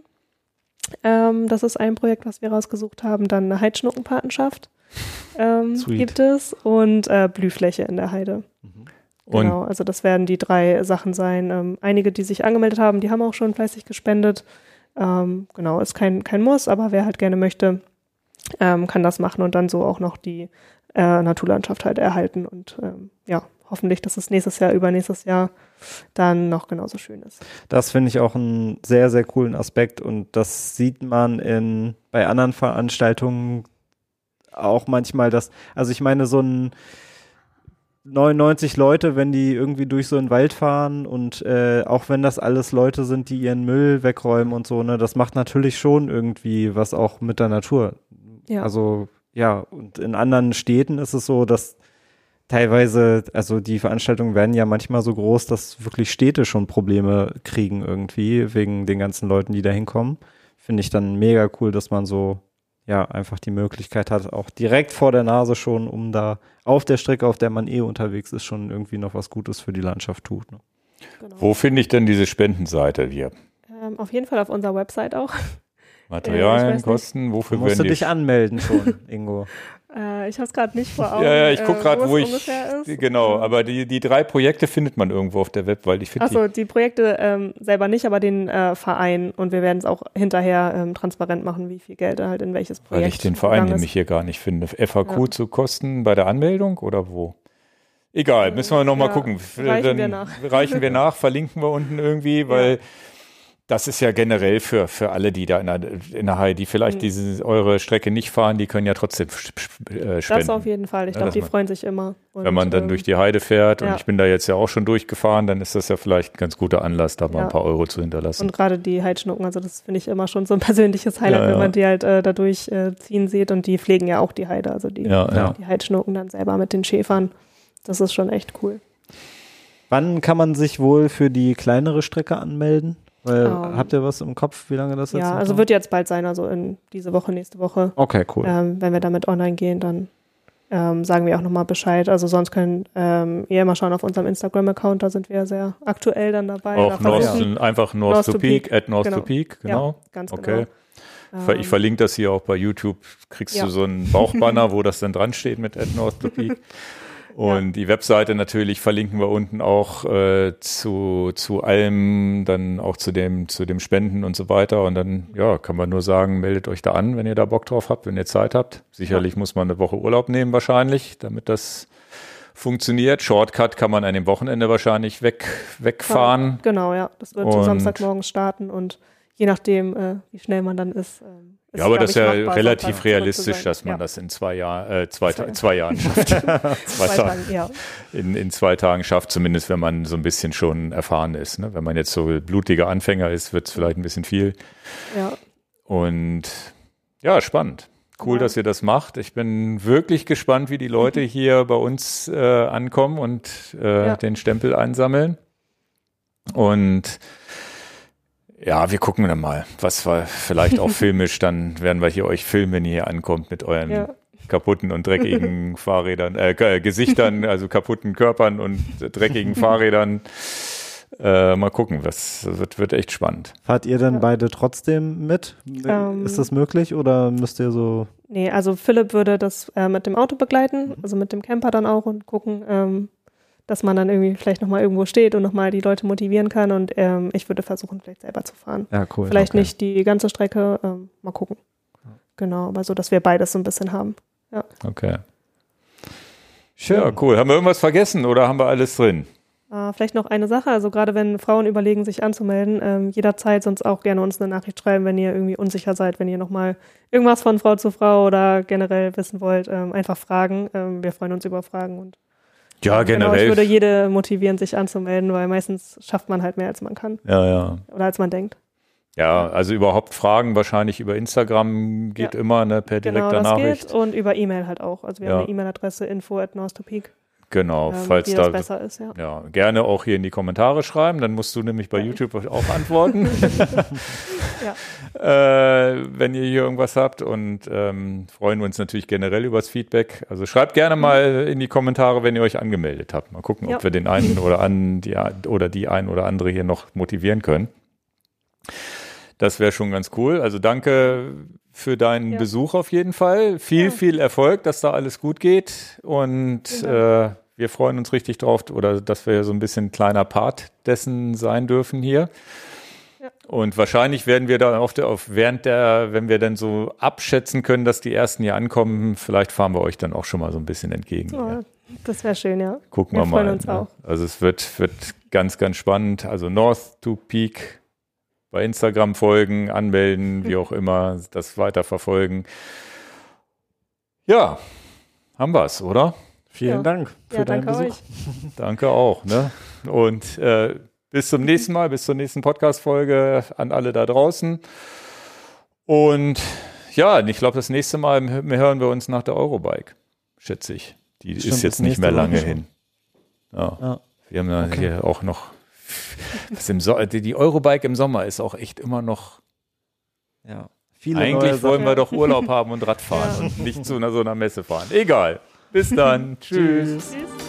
Das ist ein Projekt, was wir rausgesucht haben. Dann eine Heidschnuckenpatenschaft gibt es und Blühfläche in der Heide. Genau, also das werden die 3 Sachen sein. Einige, die sich angemeldet haben, die haben auch schon fleißig gespendet. Genau, ist kein Muss, aber wer halt gerne möchte, kann das machen und dann so auch noch die Naturlandschaft halt erhalten und hoffentlich, dass es übernächstes Jahr dann noch genauso schön ist. Das finde ich auch einen sehr, sehr coolen Aspekt und das sieht man bei anderen Veranstaltungen auch manchmal, also ich meine, so ein 99 Leute, wenn die irgendwie durch so einen Wald fahren und auch wenn das alles Leute sind, die ihren Müll wegräumen und so, ne, das macht natürlich schon irgendwie was auch mit der Natur. Ja. Also und in anderen Städten ist es so, dass teilweise, also die Veranstaltungen werden ja manchmal so groß, dass wirklich Städte schon Probleme kriegen irgendwie, wegen den ganzen Leuten, die da hinkommen. Finde ich dann mega cool, dass man so, einfach die Möglichkeit hat, auch direkt vor der Nase schon, um da auf der Strecke, auf der man unterwegs ist, schon irgendwie noch was Gutes für die Landschaft tut. Ne? Genau. Wo finde ich denn diese Spendenseite hier? Auf jeden Fall auf unserer Website auch. Materialien, Kosten, wofür musst du dich anmelden schon, Ingo? Ich habe es gerade nicht vor Augen. Ja, ich gucke gerade, wo ich genau, aber die 3 Projekte findet man irgendwo auf der Web, weil ich finde Achso, die Projekte selber nicht, aber den Verein und wir werden es auch hinterher transparent machen, wie viel Geld halt in welches Projekt. Weil ich den Verein nämlich hier gar nicht finde. FAQ zu Kosten bei der Anmeldung oder wo? Egal, müssen wir nochmal gucken. Reichen wir nach, verlinken wir unten irgendwie, weil das ist ja generell für alle, die da in der Heide, die vielleicht eure Strecke nicht fahren, die können ja trotzdem spenden. Das auf jeden Fall. Ich glaube, die freuen sich immer. Und, wenn man dann durch die Heide fährt und ich bin da jetzt ja auch schon durchgefahren, dann ist das ja vielleicht ein ganz guter Anlass, da mal ein paar Euro zu hinterlassen. Und gerade die Heidschnucken, also das finde ich immer schon so ein persönliches Highlight, wenn man die halt da durchziehen sieht und die pflegen ja auch die Heide, also die Heidschnucken dann selber mit den Schäfern. Das ist schon echt cool. Wann kann man sich wohl für die kleinere Strecke anmelden? Habt ihr was im Kopf, wie lange das jetzt ist? Ja, also wird jetzt bald sein, also in diese Woche, nächste Woche. Okay, cool. Wenn wir damit online gehen, dann sagen wir auch nochmal Bescheid. Also sonst könnt ihr immer schauen auf unserem Instagram-Account, da sind wir sehr aktuell dann dabei. Auch einfach North to Peak, @North2Peak, genau. Ja, ganz genau. Ich verlinke das hier auch bei YouTube, kriegst du so einen Bauchbanner, wo das dann dran steht mit @North2Peak. Und die Webseite natürlich verlinken wir unten auch zu allem, dann auch zu dem Spenden und so weiter. Und dann kann man nur sagen, meldet euch da an, wenn ihr da Bock drauf habt, wenn ihr Zeit habt. Sicherlich muss man eine Woche Urlaub nehmen wahrscheinlich, damit das funktioniert. Shortcut kann man an dem Wochenende wahrscheinlich wegfahren. Genau, ja. Das wird zu Samstagmorgens starten und je nachdem, wie schnell man dann ist. Ja, aber das ist ja relativ realistisch, dass man das in 2 Jahren schafft. In 2 Tagen schafft, zumindest wenn man so ein bisschen schon erfahren ist. Ne? Wenn man jetzt so blutiger Anfänger ist, wird es vielleicht ein bisschen viel. Ja. Und ja, spannend. Cool, dass ihr das macht. Ich bin wirklich gespannt, wie die Leute hier bei uns ankommen und den Stempel einsammeln. Und ja, wir gucken dann mal, was wir vielleicht auch filmisch, dann werden wir hier euch filmen, wenn ihr hier ankommt mit euren kaputten und dreckigen Fahrrädern, Gesichtern, also kaputten Körpern und dreckigen Fahrrädern. Mal gucken, das wird echt spannend. Fahrt ihr denn beide trotzdem mit? Ist das möglich oder müsst ihr so? Nee, also Philipp würde das mit dem Auto begleiten, also mit dem Camper dann auch und gucken, dass man dann irgendwie vielleicht nochmal irgendwo steht und nochmal die Leute motivieren kann und ich würde versuchen, vielleicht selber zu fahren. Ja, cool. Vielleicht nicht die ganze Strecke, mal gucken. Genau, aber so, dass wir beides so ein bisschen haben. Ja. Okay. Schön. Ja, cool. Haben wir irgendwas vergessen oder haben wir alles drin? Vielleicht noch eine Sache, also gerade wenn Frauen überlegen, sich anzumelden, jederzeit sonst auch gerne uns eine Nachricht schreiben, wenn ihr irgendwie unsicher seid, wenn ihr nochmal irgendwas von Frau zu Frau oder generell wissen wollt, einfach fragen. Wir freuen uns über Fragen und ja, generell. Genau, ich würde jede motivieren, sich anzumelden, weil meistens schafft man halt mehr, als man kann. Ja. Oder als man denkt. Ja, also überhaupt Fragen wahrscheinlich über Instagram geht immer, ne, per direkter Nachricht. Geht und über E-Mail halt auch. Also wir haben eine E-Mail-Adresse info@north2peak. Genau, falls da besser ist, ja, gerne auch hier in die Kommentare schreiben, dann musst du nämlich bei YouTube auch antworten, wenn ihr hier irgendwas habt und freuen uns natürlich generell über das Feedback. Also schreibt gerne mal in die Kommentare, wenn ihr euch angemeldet habt. Mal gucken, ob wir den einen oder die ein oder andere hier noch motivieren können. Das wäre schon ganz cool. Also danke für deinen Besuch auf jeden Fall. Viel Erfolg, dass da alles gut geht. Und wir freuen uns richtig drauf, oder dass wir so ein bisschen kleiner Part dessen sein dürfen hier. Ja. Und wahrscheinlich werden wir dann wenn wir dann so abschätzen können, dass die ersten hier ankommen, vielleicht fahren wir euch dann auch schon mal so ein bisschen entgegen. Oh, das wäre schön, ja. Gucken wir mal. Wir freuen uns auch. Also es wird ganz, ganz spannend. Also North2Peak. Bei Instagram folgen, anmelden, wie auch immer, das weiter verfolgen. Ja, haben wir es, oder? Vielen Dank für deinen Besuch. Euch. Danke auch. Ne? Und bis zum nächsten Mal, bis zur nächsten Podcast-Folge an alle da draußen. Und ja, ich glaube, das nächste Mal hören wir uns nach der Eurobike, schätze ich. Die ist jetzt nicht mehr lange hin. Ja. Wir haben ja hier auch noch die Eurobike im Sommer ist auch echt immer noch. Ja. Eigentlich wollen wir doch Urlaub haben und Radfahren und nicht zu so einer Messe fahren. Egal. Bis dann. Tschüss.